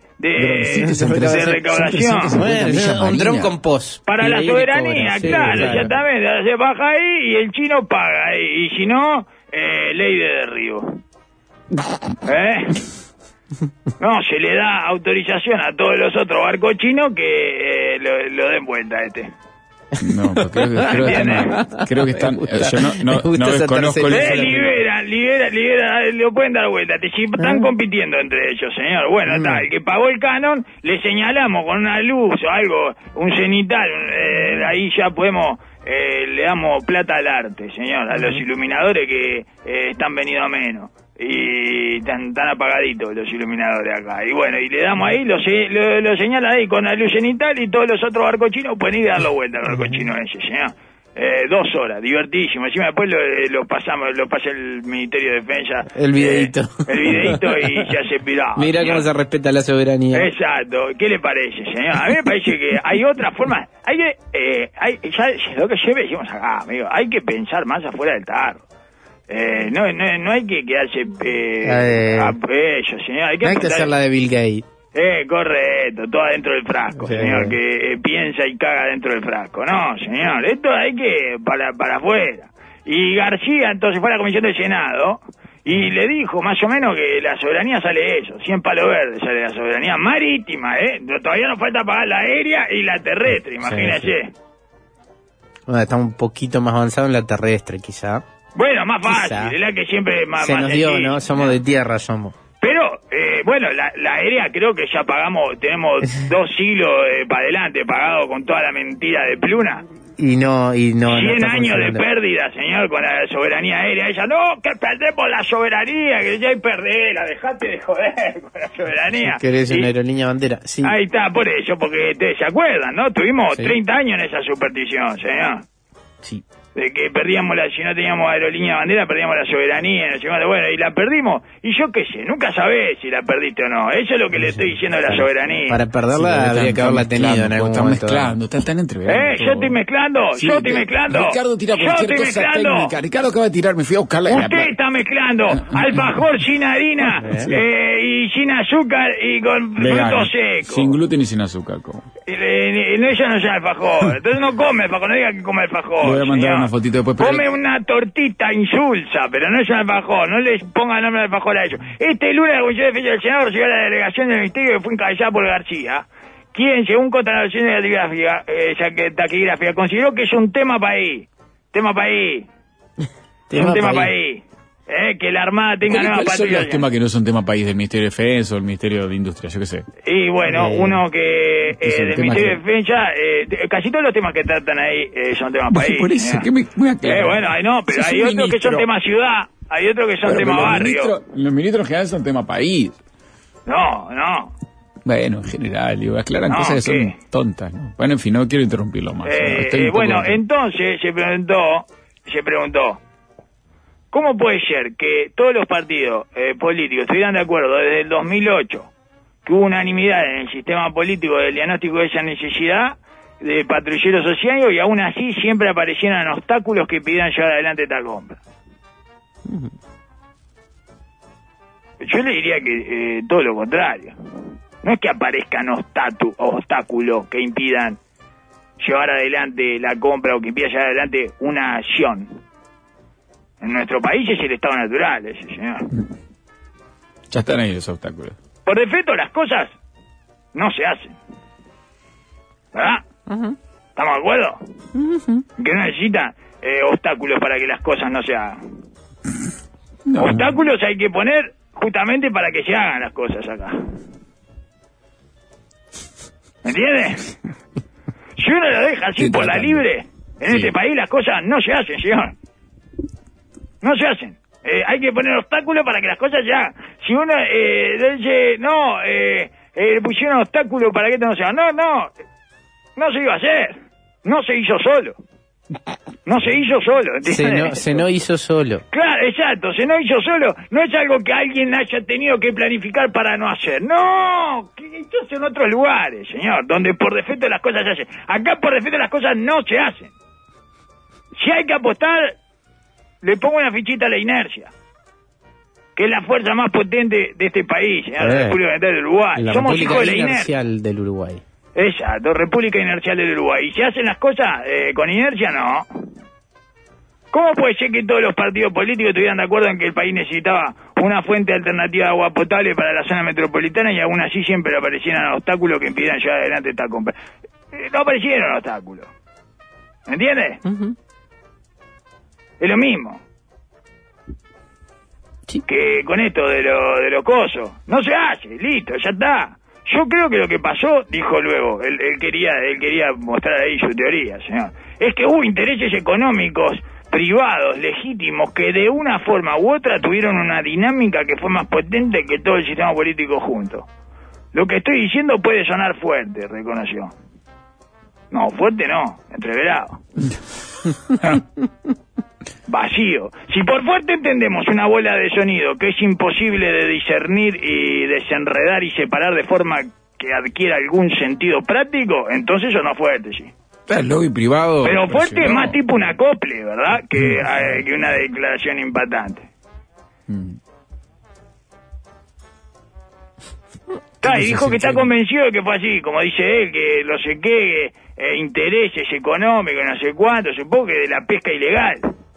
de recaudación. Bueno, un dron con post. Para Y la ahí le soberanía, cobran, sí, claro, exactamente. Se baja ahí y el chino paga. Y si no, ley de derribo. No, se le da autorización a todos los otros barcos chinos que lo den vuelta a este. No, pero creo que están... yo no Me gusta esa desconozco el... tercera. Libera, lo pueden dar vuelta. Si están compitiendo entre ellos, señor. Bueno, está, el que pagó el canon, le señalamos con una luz o algo, un cenital, ahí ya podemos le damos plata al arte, señor, a los iluminadores que están venidos a menos. Y están apagaditos los iluminadores acá. Y bueno, y le damos ahí, lo señala ahí con la luz cenital y todos los otros barcos chinos pueden ir a darlo vuelta al barco chino ese, señor. 2 horas, divertísimo. Encima después lo pasa el Ministerio de Defensa. El videíto. El videíto y se hace pirado. Mira cómo se respeta la soberanía. Exacto. ¿Qué le parece, señor? A mí me parece que hay otra forma. Hay que, ya lo que siempre decimos acá, amigo, hay que pensar más afuera del tarro. No hay que quedarse a ellos, señor. Hay que hacer la de Bill Gates. Correcto, todo adentro del frasco, sí, señor, que piensa y caga dentro del frasco. No, señor, esto hay que para afuera. Y García entonces fue a la Comisión del Senado y le dijo más o menos que la soberanía sale eso, 100 palos verdes sale la soberanía marítima, todavía nos falta pagar la aérea y la terrestre, imagínese. Sí. Bueno, está un poquito más avanzado en la terrestre, quizá. Bueno, más fácil, es la que siempre más se nos dio, sencillo, ¿no? Somos de tierra, somos. Pero, bueno, la aérea creo que ya pagamos, tenemos 2 siglos para adelante pagado con toda la mentira de Pluna. Y no 100 años de pérdida, señor, con la soberanía aérea. Ella, no, que perdemos la soberanía, que ya hay perdela, dejate de joder con la soberanía. ¿Querés una aerolínea bandera? Sí. Ahí está, por eso, porque ustedes se acuerdan, ¿no? Tuvimos 30 años en esa superstición, señor. Sí. De que perdíamos si no teníamos aerolínea bandera, perdíamos la soberanía, no sé cuánto. Bueno, y la perdimos, y yo qué sé, nunca sabés si la perdiste o no. Eso es lo que le estoy diciendo de la soberanía. Para perderla habría que haberla tenido en algún momento. Están entreverando. Yo estoy mezclando, sí, yo estoy mezclando. Ricardo tira cualquier cosa técnica. Ricardo acaba de tirar, me fui a buscarla. Usted está mezclando alfajor sin harina y sin azúcar y con frutos secos. Sin gluten y sin azúcar, ¿cómo? Ella no es alfajor, entonces no come alfajor, no diga que come alfajor. Le voy a mandar una fotito después. Come una tortita insulsa, pero no es alfajor, no les ponga el nombre de alfajor a ellos. Este lunes la Comisión de Defensa del Senado recibió la delegación del Ministerio que fue encabezada por García, quien, según contra la versión de taquigráfica, consideró que es un tema país. Es un tema país. Que la Armada tenga nuevas patrullas. ¿Cuáles son los temas que no son tema país del Ministerio de Defensa o el Ministerio de Industria? Yo qué sé. Y bueno, uno que del Ministerio de Defensa, casi todos los temas que tratan ahí son temas país. Por eso, que me aclaro. Bueno, pero hay otros que son tema ciudad, hay otros que son tema barrio. Los ministros generales son tema país. No. Bueno, en general, aclaran cosas que son tontas, ¿no? Bueno, en fin, no quiero interrumpirlo más. Bueno, entonces se preguntó, ¿cómo puede ser que todos los partidos políticos estuvieran de acuerdo desde el 2008, que hubo unanimidad en el sistema político del diagnóstico de esa necesidad de patrulleros sociales y aún así siempre aparecieran obstáculos que pidieran llevar adelante esta compra? Yo le diría que todo lo contrario. No es que aparezcan obstáculos que impidan llevar adelante la compra o que impidan llevar adelante una acción. En nuestro país es el estado natural, ese señor. Ya están ahí los obstáculos. Por defecto las cosas no se hacen. ¿Verdad? ¿Estamos de acuerdo? Que no necesita obstáculos para que las cosas no se hagan. No. Obstáculos hay que poner justamente para que se hagan las cosas acá. ¿Me entiendes? Si uno lo deja así por la libre, en este país las cosas no se hacen, señor. No se hacen. Hay que poner obstáculos para que las cosas se hagan. Si uno dice, pusieron obstáculos para que esto no se haga. No se iba a hacer. No se hizo solo. ¿Entiendes? Se no hizo solo. Claro, exacto, se no hizo solo. No es algo que alguien haya tenido que planificar para no hacer. No, que esto es en otros lugares, señor, donde por defecto las cosas se hacen. Acá por defecto las cosas no se hacen. Si hay que apostar, le pongo una fichita a la inercia, que es la fuerza más potente de este país, la República Inercial del Uruguay. Somos hijos de la inercia del Uruguay. Exacto, República Inercial del Uruguay. ¿Y se hacen las cosas con inercia? No. ¿Cómo puede ser que todos los partidos políticos estuvieran de acuerdo en que el país necesitaba una fuente alternativa de agua potable para la zona metropolitana y aún así siempre aparecieran obstáculos que impidieran llevar adelante esta compra? No aparecieron obstáculos. ¿Me entiendes? Es lo mismo. Sí. Que con esto de los cosos. No se hace, listo, ya está. Yo creo que lo que pasó, dijo luego, él quería mostrar ahí su teoría, señor. es que hubo intereses económicos privados, legítimos, que de una forma u otra tuvieron una dinámica que fue más potente que todo el sistema político junto. Lo que estoy diciendo puede sonar fuerte, reconoció. No, fuerte no, entreverado. Vacío. Si por fuerte entendemos una bola de sonido que es imposible de discernir y desenredar y separar de forma que adquiera algún sentido práctico, entonces eso no es fuerte, sí. El lobby privado. Pero fuerte es más tipo un acople, ¿verdad? Que una declaración impactante. Y dijo que está convencido de que fue así, como dice él, que no sé qué, intereses económicos, no sé cuánto, supongo que de la pesca ilegal.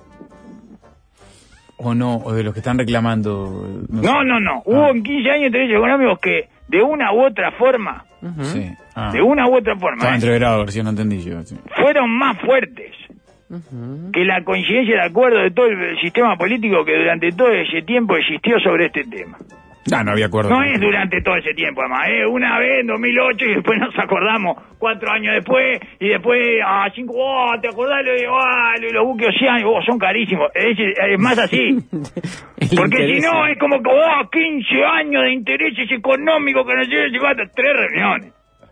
O no, o de los que están reclamando. No. Hubo en 15 años intereses económicos que de una u otra forma, sí. de una u otra forma, estaba entreverado, si no entendí yo. Sí. Fueron más fuertes que la coincidencia de acuerdo de todo el sistema político que durante todo ese tiempo existió sobre este tema. No había acuerdo. No es durante todo ese tiempo, además, una vez en 2008 y después nos acordamos 4 años después y después 5, ¿te acordás? Los buques oceánicos, son carísimos. Es más así. Porque si no, es como que 15 años de intereses económicos que nos llevan 3 reuniones.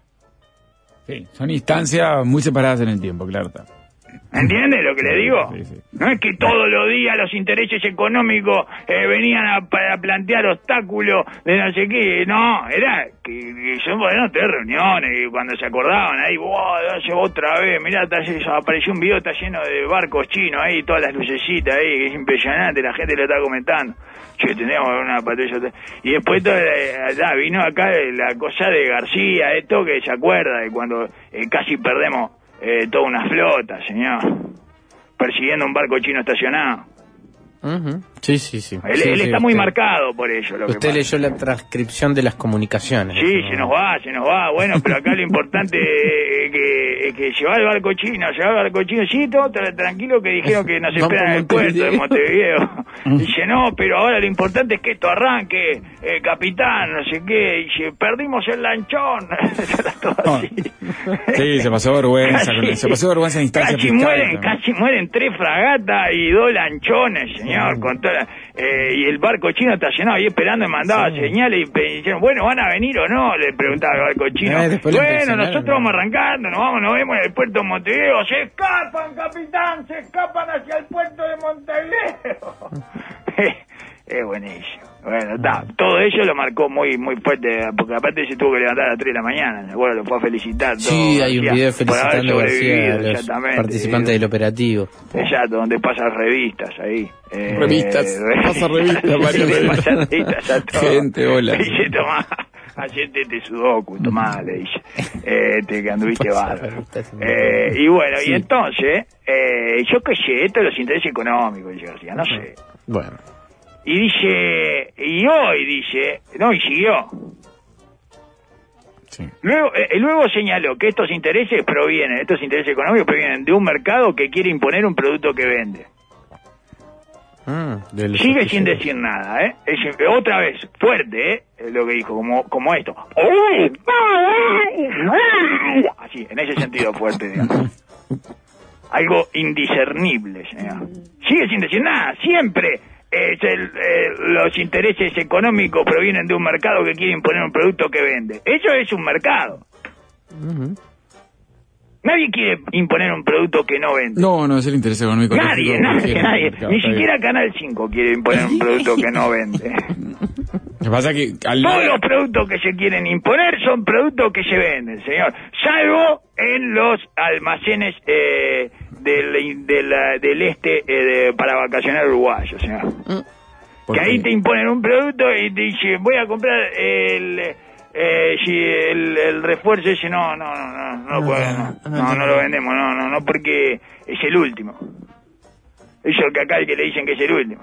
Sí, son instancias muy separadas en el tiempo, claro está. ¿Entiendes lo que le digo? Sí. No es que todos los días los intereses económicos venían a plantear obstáculos de no sé qué. No, era que son 3 reuniones y cuando se acordaban ahí, otra vez, mirá, apareció un video, está lleno de barcos chinos ahí, todas las lucecitas ahí, que es impresionante, la gente lo está comentando. Che, teníamos una patrulla. Y después vino acá la cosa de García, esto que se acuerda de cuando casi perdemos toda una flota, señor, persiguiendo un barco chino estacionado. Sí. Él está muy marcado por ello. Usted leyó la transcripción de las comunicaciones. Sí, se nos va. Bueno, pero acá lo importante es que llevar el barco chino. Sí, todo tranquilo, que dijeron que nos esperan en el puerto de Montevideo. Dice, no, pero ahora lo importante es que esto arranque, capitán, no sé qué. Dice, perdimos el lanchón. Todo así. Sí, se pasó vergüenza. Se pasó vergüenza en instancias fiscales. Casi mueren 3 fragatas y 2 lanchones, señor. Con toda y el barco chino está llenado ahí esperando y mandaba señales y dijeron, bueno, ¿van a venir o no? Le preguntaba el barco chino. Bueno, nosotros vamos arrancando, nos vemos en el puerto de Montevideo. Se escapan, capitán, se escapan hacia el puerto de Montevideo. Es buenísimo. Bueno, todo ello lo marcó muy fuerte, porque aparte se tuvo que levantar a las 3 de la mañana. Bueno, lo fue a felicitar. Sí, hay un video felicitando a García, los participantes del operativo. Exacto, donde pasan revistas ahí. Pasa revistas, exacto. Gente, hola. Dice, tomá, hacete este sudoku, tomá, le dice. Que anduviste bárbaro. Y bueno, y entonces, yo qué sé, esto es los intereses económicos, dice García, no sé. Bueno. Y dice, y siguió. Sí. Luego señaló que estos intereses económicos provienen de un mercado que quiere imponer un producto que vende. Sigue sin decir nada, otra vez, fuerte, lo que dijo, como esto. Así, en ese sentido fuerte, digamos. Algo indiscernible, señor. Sigue sin decir nada, siempre. Los intereses económicos provienen de un mercado que quiere imponer un producto que vende. Eso es un mercado. Nadie quiere imponer un producto que no vende. No es el interés económico. Nadie. Ni siquiera Canal 5 quiere imponer un producto que no vende. Lo que pasa es que todos los productos que se quieren imponer son productos que se venden, señor. Salvo en los almacenes del este para vacacionar uruguayos, señor. Que ahí te imponen un producto y te dicen, voy a comprar el refuerzo ese, no lo vendemos, no, porque es el último. Eso que acá el que le dicen que es el último.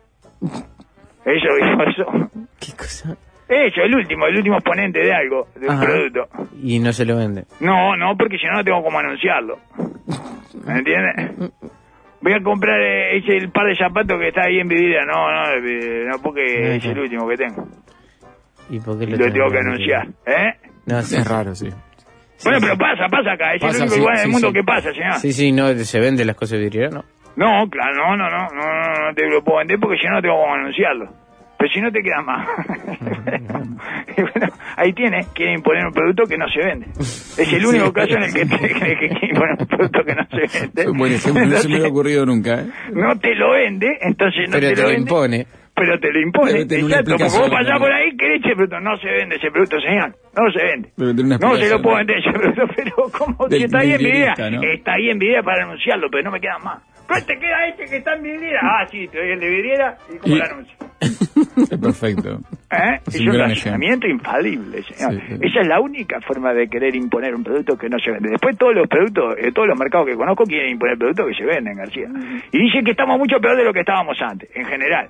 Eso. ¿Qué cosa? Eso, el último exponente de algo, de un producto. Y no se lo vende. No, porque si no tengo como anunciarlo. ¿Me entiendes? Voy a comprar el par de zapatos que está ahí en Vidriera. No, porque es el último que tengo. ¿Y por qué lo tengo que anunciar? No, es raro, sí. Bueno, pero pasa acá, es el único lugar en el mundo que pasa, señor. Sí, no se venden las cosas de vidriera, ¿no? No, claro, no te lo puedo vender porque si no tengo cómo anunciarlo. Pero si no te queda más. Bueno, ahí quiere imponer un producto que no se vende. Es el único caso en el que quiere imponer un producto que no se vende. Un buen ejemplo, no se me había ocurrido nunca. No te lo vende, entonces no pero te lo vende. Impone. Pero te lo impone, exacto, porque vos pasás ¿no? por ahí, querés ese producto, no se vende ese producto, señor, no se vende. No se lo puedo vender ese producto, pero como si está ahí en mi idea, ¿no? Está ahí en mi idea para anunciarlo, pero no me queda más. ¿Cuál te queda este que está en vidriera? Ah, sí, te doy el de vidriera y como lo anuncio. Es perfecto. Es un razonamiento infalible, señor. Sí. Esa es la única forma de querer imponer un producto que no se vende. Después todos los productos, todos los mercados que conozco quieren imponer productos que se venden, García. Y dicen que estamos mucho peor de lo que estábamos antes, en general.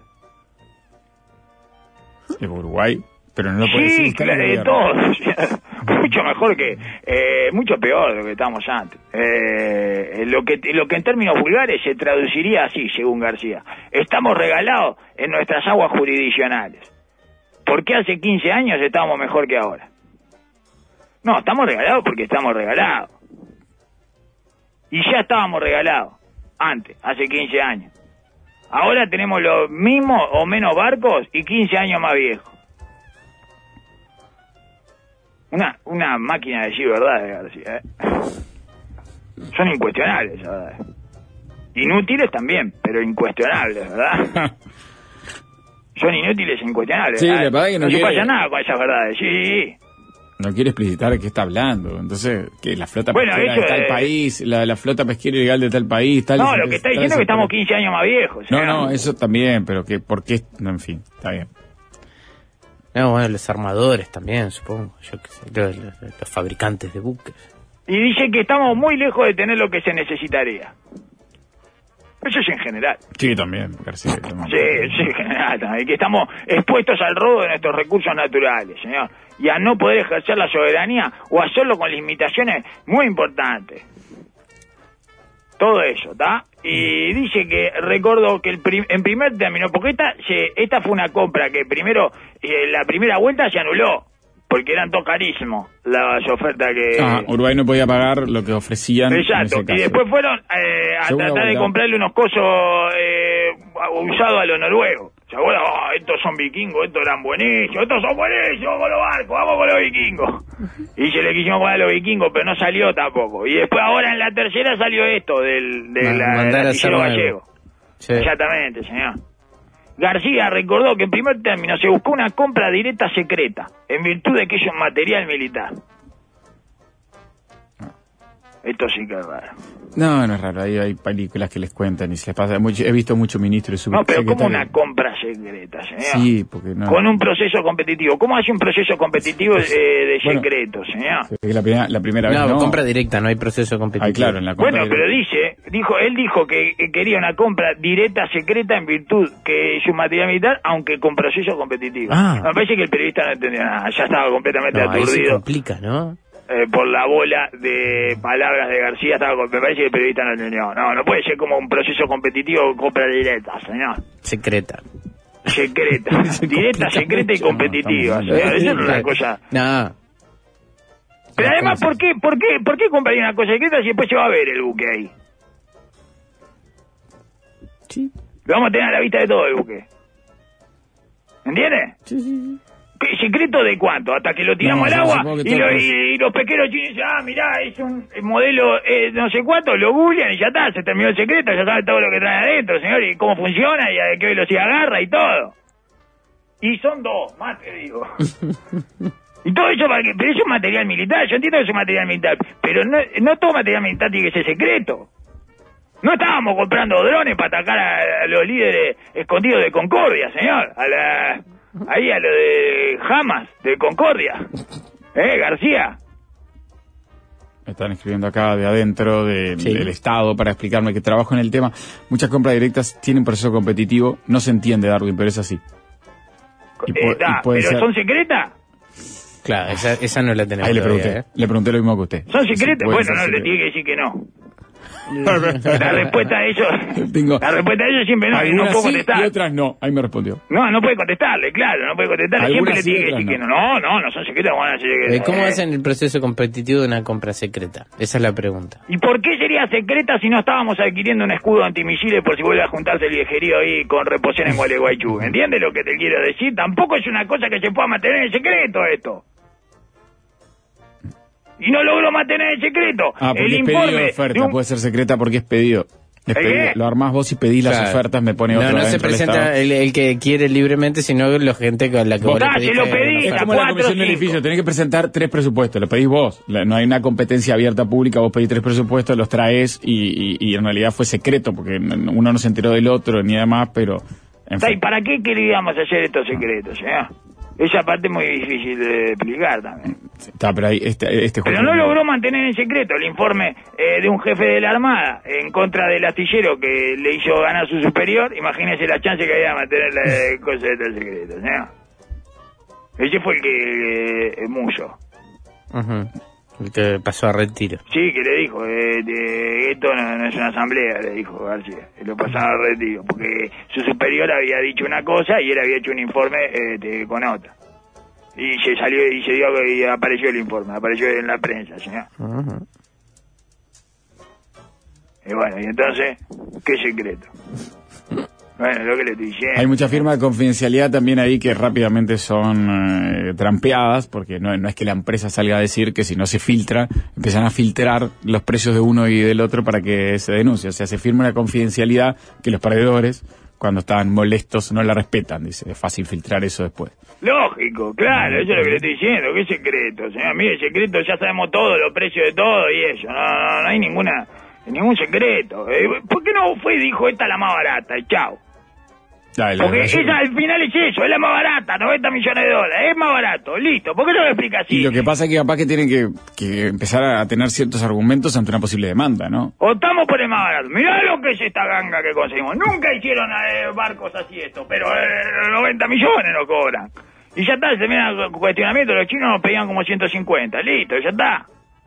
De Uruguay, pero no lo puede decir. Sí, claro, de todos. Mucho mejor mucho peor de lo que estábamos antes. Lo que en términos vulgares se traduciría así, según García. Estamos regalados en nuestras aguas jurisdiccionales. ¿Por qué hace 15 años estábamos mejor que ahora? No, estamos regalados porque estamos regalados. Y ya estábamos regalados antes, hace 15 años. Ahora tenemos los mismos o menos barcos y 15 años más viejos. Una máquina de decir verdades, García. Son incuestionables, ¿verdad? Inútiles también, pero incuestionables, ¿verdad? Son inútiles e incuestionables. Sí, la verdad que no pasa nada con esas verdades, sí. No quiere explicitar de qué está hablando. Entonces, que la flota pesquera de tal país, la flota pesquera ilegal de tal país, tal. No, lo que está diciendo es que estamos 15 años más viejos. No, eso también, pero que ¿por qué? No, en fin, está bien. No, bueno, los armadores también, supongo. Yo qué sé, los fabricantes de buques. Y dice que estamos muy lejos de tener lo que se necesitaría. Eso es en general. Sí, también, García. Sí, en general también. Y que estamos expuestos al robo de nuestros recursos naturales, señor. Y a no poder ejercer la soberanía o hacerlo con limitaciones muy importantes. Todo eso, ¿está? Y dice que recordó que en primer término, porque esta fue una compra que primero, la primera vuelta se anuló, porque eran todos carísimos las ofertas que... Uruguay no podía pagar lo que ofrecían. Exacto, y después fueron a tratar de comprarle unos cosos usados a los noruegos. ¿Se acuerdan? Estos son vikingos, estos eran buenísimos, estos son buenísimos con los barcos, vamos con los vikingos. Y se le quisimos poner a los vikingos, pero no salió tampoco. Y después ahora en la tercera salió esto, del astillero gallego. Sí. Exactamente, señor. García recordó que en primer término se buscó una compra directa secreta, en virtud de que es un material militar. Esto sí que es raro. No es raro, ahí hay películas que les cuentan y se les pasa mucho. He visto muchos ministros y No, pero ¿cómo una compra secreta, señor? Sí, porque no. Con un proceso competitivo. ¿Cómo hace un proceso competitivo de secreto, señor? La primera vez no. Compra directa, no hay proceso competitivo. Claro, en la compra bueno, directa. Pero él dijo que quería una compra directa secreta en virtud que es un material militar, aunque con proceso competitivo. Me parece que el periodista no entendió nada, ya estaba completamente aturdido. Ahí se complica, ¿no? Por la bola de palabras de García, me parece que el periodista no entendió. No puede ser como un proceso competitivo, compra directa, señor. Secreta. Directa, secreta y competitiva, señor. Eso no es una cosa... No. Pero además, ¿por qué compraría una cosa secreta si después se va a ver el buque ahí? Sí. Lo vamos a tener a la vista de todo el buque. ¿Entiendes? Sí. ¿Secreto de cuánto? Hasta que lo tiramos al agua y los pesqueros chinos dicen, mirá, es un modelo no sé cuánto, lo googlean y ya está, se terminó el secreto, ya saben todo lo que trae adentro, señor, y cómo funciona y a qué velocidad agarra y todo. Y son dos, más te digo. Y todo eso, pero eso es material militar, yo entiendo que es un material militar, pero no todo material militar tiene que ser secreto. No estábamos comprando drones para atacar a los líderes escondidos de Concordia, señor, ahí a lo de Hamas, de Concordia. García. Me están escribiendo acá de adentro del Estado para explicarme que trabajo en el tema. Muchas compras directas tienen proceso competitivo. No se entiende, Darwin, pero es así. ¿Pero son secretas? Claro, esa no la tenemos. Ahí le pregunté lo mismo que usted. ¿Son secretas? Bueno, no, le tiene que decir que no. La respuesta de ellos siempre no algunas puedo sí contestar. y otras no. Ahí me respondió. No puede contestarle, claro, no puede contestarle. Siempre Algunas le tiene sí, que decir otras que no son secretas, van a ser secretas. ¿Cómo hacen el proceso competitivo de una compra secreta? Esa es la pregunta. ¿Y por qué sería secreta si no estábamos adquiriendo un escudo antimisiles por si vuelve a juntarse el viejerío ahí con reposición en Gualeguaychú? ¿Entiendes lo que te quiero decir? Tampoco es una cosa que se pueda mantener en secreto esto. Y no logró mantener en secreto. Porque el es pedido informe de oferta, puede ser secreta porque es pedido. ¿Qué? Lo armás vos y pedís las ofertas, me pone otro No se adentro del presenta Estado. el que quiere libremente, sino la gente con la que vos le pedís. Se lo pedís, Es como la comisión del edificio, tenés que presentar 3 presupuestos, lo pedís vos. No hay una competencia abierta pública, vos pedís 3 presupuestos, los traes y en realidad fue secreto porque uno no se enteró del otro ni demás, pero... ¿Y para qué queríamos hacer estos secretos? Esa parte es muy difícil de explicar también. Está, pero ahí Pero no logró mantener en secreto el informe de un jefe de la Armada en contra del astillero que le hizo ganar su superior. Imagínense la chance que había de mantener la cosa de estos secretos. Ese fue el que Muso. El que pasó a retiro. Sí, que le dijo, esto no es una asamblea, le dijo García, lo pasaba a retiro, porque su superior había dicho una cosa y él había hecho un informe con otra. Y se salió y apareció el informe, apareció en la prensa, señor. Y bueno, y entonces, ¿qué secreto? Bueno, lo que le estoy diciendo. Hay muchas firmas de confidencialidad también ahí que rápidamente son trampeadas, porque no es que la empresa salga a decir que si no se filtra, empiezan a filtrar los precios de uno y del otro para que se denuncie. O sea, se firma una confidencialidad que los perdedores, cuando estaban molestos, no la respetan. Dice, es fácil filtrar eso después. Lógico, claro, eso es lo que le estoy diciendo. ¿Qué secreto, señor? Mire, secreto, ya sabemos todo, los precios de todo y eso. No hay ningún secreto. ¿Por qué no fue y dijo, esta es la más barata y chao? Porque ella al final es eso, es la más barata, $90 millones, es más barato, listo. ¿Por qué no lo explica así? Y lo que pasa es que capaz que tienen que empezar a tener ciertos argumentos ante una posible demanda, ¿no? Optamos por el más barato. Mirá lo que es esta ganga que conseguimos. Nunca hicieron barcos así esto, pero 90 millones nos cobran. Y ya está, se termina el cuestionamiento, los chinos nos pedían como 150, listo, ya está.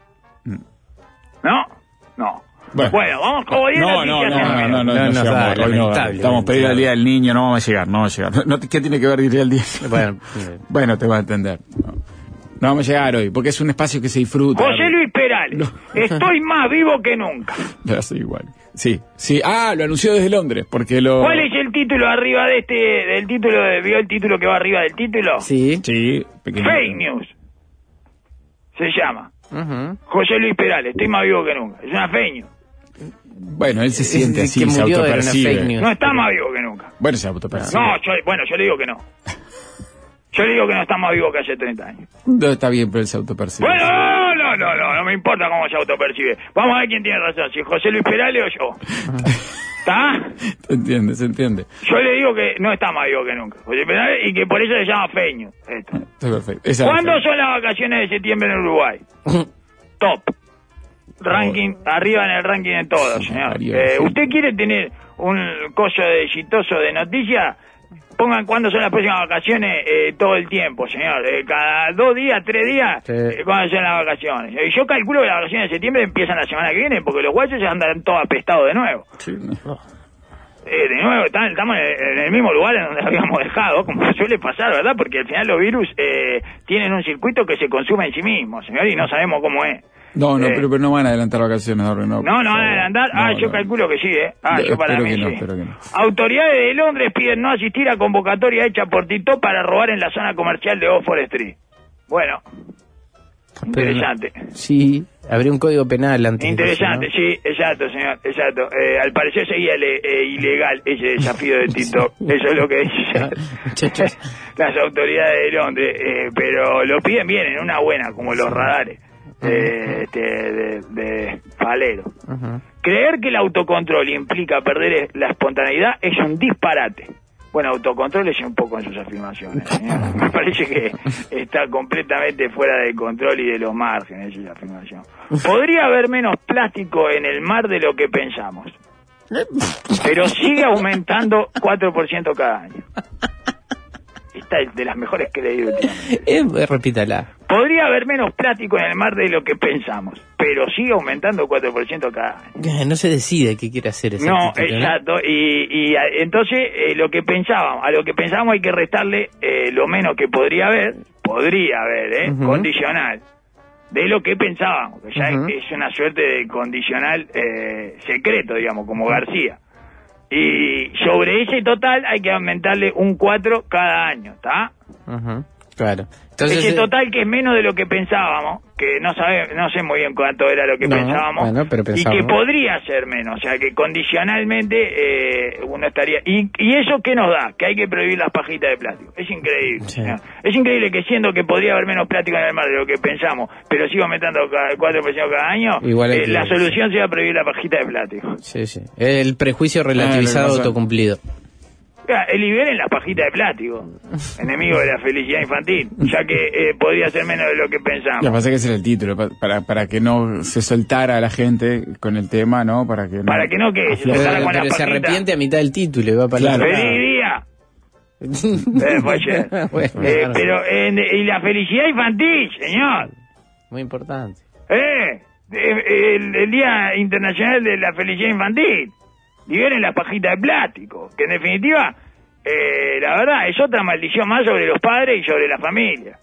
¿No? No. Bueno, vamos como 10 No, estamos pedidos el Día del Niño, no vamos a llegar. ¿Qué tiene que ver el Día del Día? Bueno, te va a entender. No vamos a llegar hoy, porque es un espacio que se disfruta. José Luis Perales, estoy más vivo que nunca. Ya soy igual. Sí. Lo anunció desde Londres, porque ¿Cuál es el título arriba del título? ¿Vio el título que va arriba del título? Sí. Pequeñito. Fake News. Se llama. José Luis Perales, estoy más vivo que nunca. Es una fake news. Bueno, él se siente así, que se murió autopercibe. No está más vivo que nunca. Bueno, se autopercibe. No, yo le digo que no. Yo le digo que no está más vivo que hace 30 años. No, está bien, pero él se autopercibe. Bueno, no me importa cómo se autopercibe. Vamos a ver quién tiene razón, si José Luis Perales o yo. ¿Está? Se entiende. Yo le digo que no está más vivo que nunca. José Perales, y que por eso se llama Fake News. Esto. Está perfecto. ¿Cuándo son las vacaciones de septiembre en Uruguay? Top. Ranking, arriba en el ranking de todos, señor. ¿Usted quiere tener un coso exitoso de noticias? Pongan cuándo son las próximas vacaciones todo el tiempo, señor. Cada 2 días, 3 días, cuándo son las vacaciones. Yo calculo que las vacaciones de septiembre empiezan la semana que viene, porque los guachos ya andan todos apestados de nuevo. De nuevo, estamos en el mismo lugar en donde habíamos dejado, como suele pasar, ¿verdad? Porque al final los virus tienen un circuito que se consume en sí mismo, señor, y no sabemos cómo es. Pero no van a adelantar vacaciones, no van a adelantar. Yo calculo que sí, yo para mí sí. Autoridades de Londres piden no asistir a convocatoria hecha por Tito para robar en la zona comercial de Oxford Street. Bueno, interesante. Sí, habría un código penal antes. Interesante, de eso, ¿no? Sí, exacto, señor, exacto. Al parecer seguía ilegal ese desafío de Tito. Eso es lo que dicen las autoridades de Londres. Pero lo piden bien, en una buena, como los radares. De palero. Creer que el autocontrol implica perder la espontaneidad es un disparate. Bueno, autocontrol es un poco en sus afirmaciones. Me parece que está completamente fuera de control y de los márgenes esa afirmación. Podría haber menos plástico en el mar de lo que pensamos, pero sigue aumentando 4% cada año. Esta es de las mejores que he leído últimamente. Repítala. podría haber menos plástico en el mar de lo que pensamos, pero sigue aumentando 4% cada año. No se decide qué quiere hacer ese No, título, exacto. Y entonces a lo que pensábamos hay que restarle lo menos que podría haber, Uh-huh. condicional, de lo que pensábamos, que ya Uh-huh. es una suerte de condicional secreto, digamos, como García. Y sobre ese total hay que aumentarle un 4 cada año, ¿está? Uh-huh. Claro. Entonces, ese total que es menos de lo que pensábamos, que no sé muy bien cuánto era lo que pensábamos, bueno, pero y que podría ser menos, o sea que condicionalmente uno estaría... ¿Y eso qué nos da? Que hay que prohibir las pajitas de plástico. Es increíble. Sí. ¿No? Es increíble que siendo que podría haber menos plástico en el mar de lo que pensamos, pero sigue aumentando 4% cada año, igual la solución sea prohibir la pajita de plástico. Sí, sí. El prejuicio relativizado autocumplido. Liberen las pajitas de plástico, enemigo de la felicidad infantil, ya que podría ser menos de lo que pensamos. Lo que pasa es que ese era el título, para que no se soltara a la gente con el tema, ¿no? Para que no que pero se arrepiente a mitad del título y va para claro. ¡Feliz día! Pero y la felicidad infantil, señor. Muy importante. El Día Internacional de la Felicidad Infantil. Liberen la pajita de plástico, que en definitiva, la verdad, es otra maldición más sobre los padres y sobre la familia.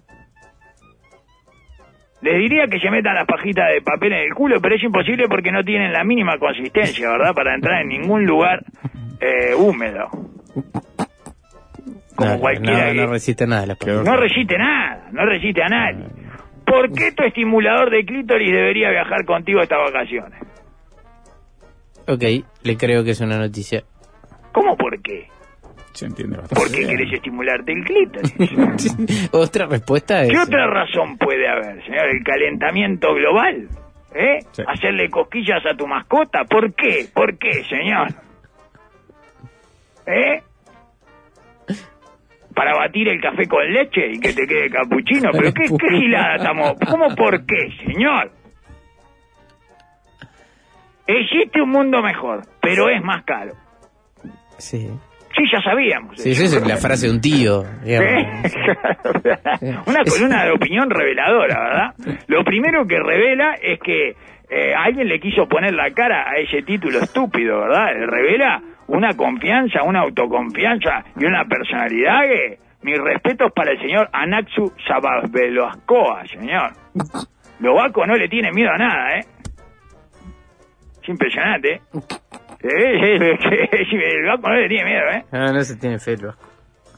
Les diría que se metan las pajitas de papel en el culo, pero es imposible porque no tienen la mínima consistencia, ¿verdad? Para entrar en ningún lugar húmedo. Como cualquiera. No resiste nada las pajitas. No resiste nada, no resiste a nadie. ¿Por qué tu estimulador de clítoris debería viajar contigo a estas vacaciones? Ok, le creo que es una noticia. ¿Cómo por qué? Se entiende bastante. ¿Por qué querés estimularte el clítoris? Otra respuesta es... ¿Qué otra razón puede haber, señor? ¿El calentamiento global? Sí. ¿Hacerle cosquillas a tu mascota? ¿Por qué? ¿Por qué, señor? ¿Para batir el café con leche y que te quede capuchino? ¿Pero qué gilada estamos? ¿Cómo por qué, señor? Existe un mundo mejor, pero es más caro. Sí. Sí, ya sabíamos. Sí, esa es la frase de un tío. Una columna de opinión reveladora, ¿verdad? Lo primero que revela es que alguien le quiso poner la cara a ese título estúpido, ¿verdad? Revela una confianza, una autoconfianza y una personalidad que... Mis respetos para el señor Anaxu Sabasbeloascoa, señor. Lobaco no le tiene miedo a nada, ¿eh? Es impresionante. El Vasco no le tiene miedo, ¿eh? No se tiene fe el Vasco.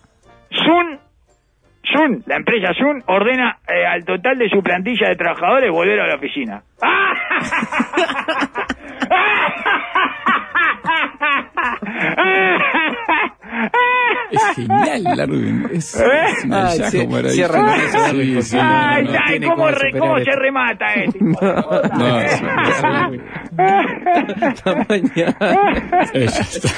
Sun, la empresa Sun, ordena al total de su plantilla de trabajadores volver a la oficina. Es genial, Darwin. Es un hallazgo maravilloso. ¿Cómo se remata este? No, ella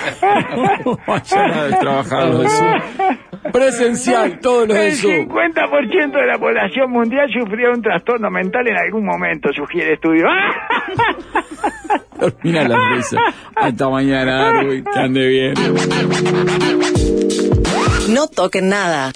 está trabajando de Zoom. Presencial, todos los de Zoom. El 50% de la población mundial sufrió un trastorno mental en algún momento, sugiere el estudio. Termina la risa. Hasta mañana, Darwin. Que ande bien. No toquen nada.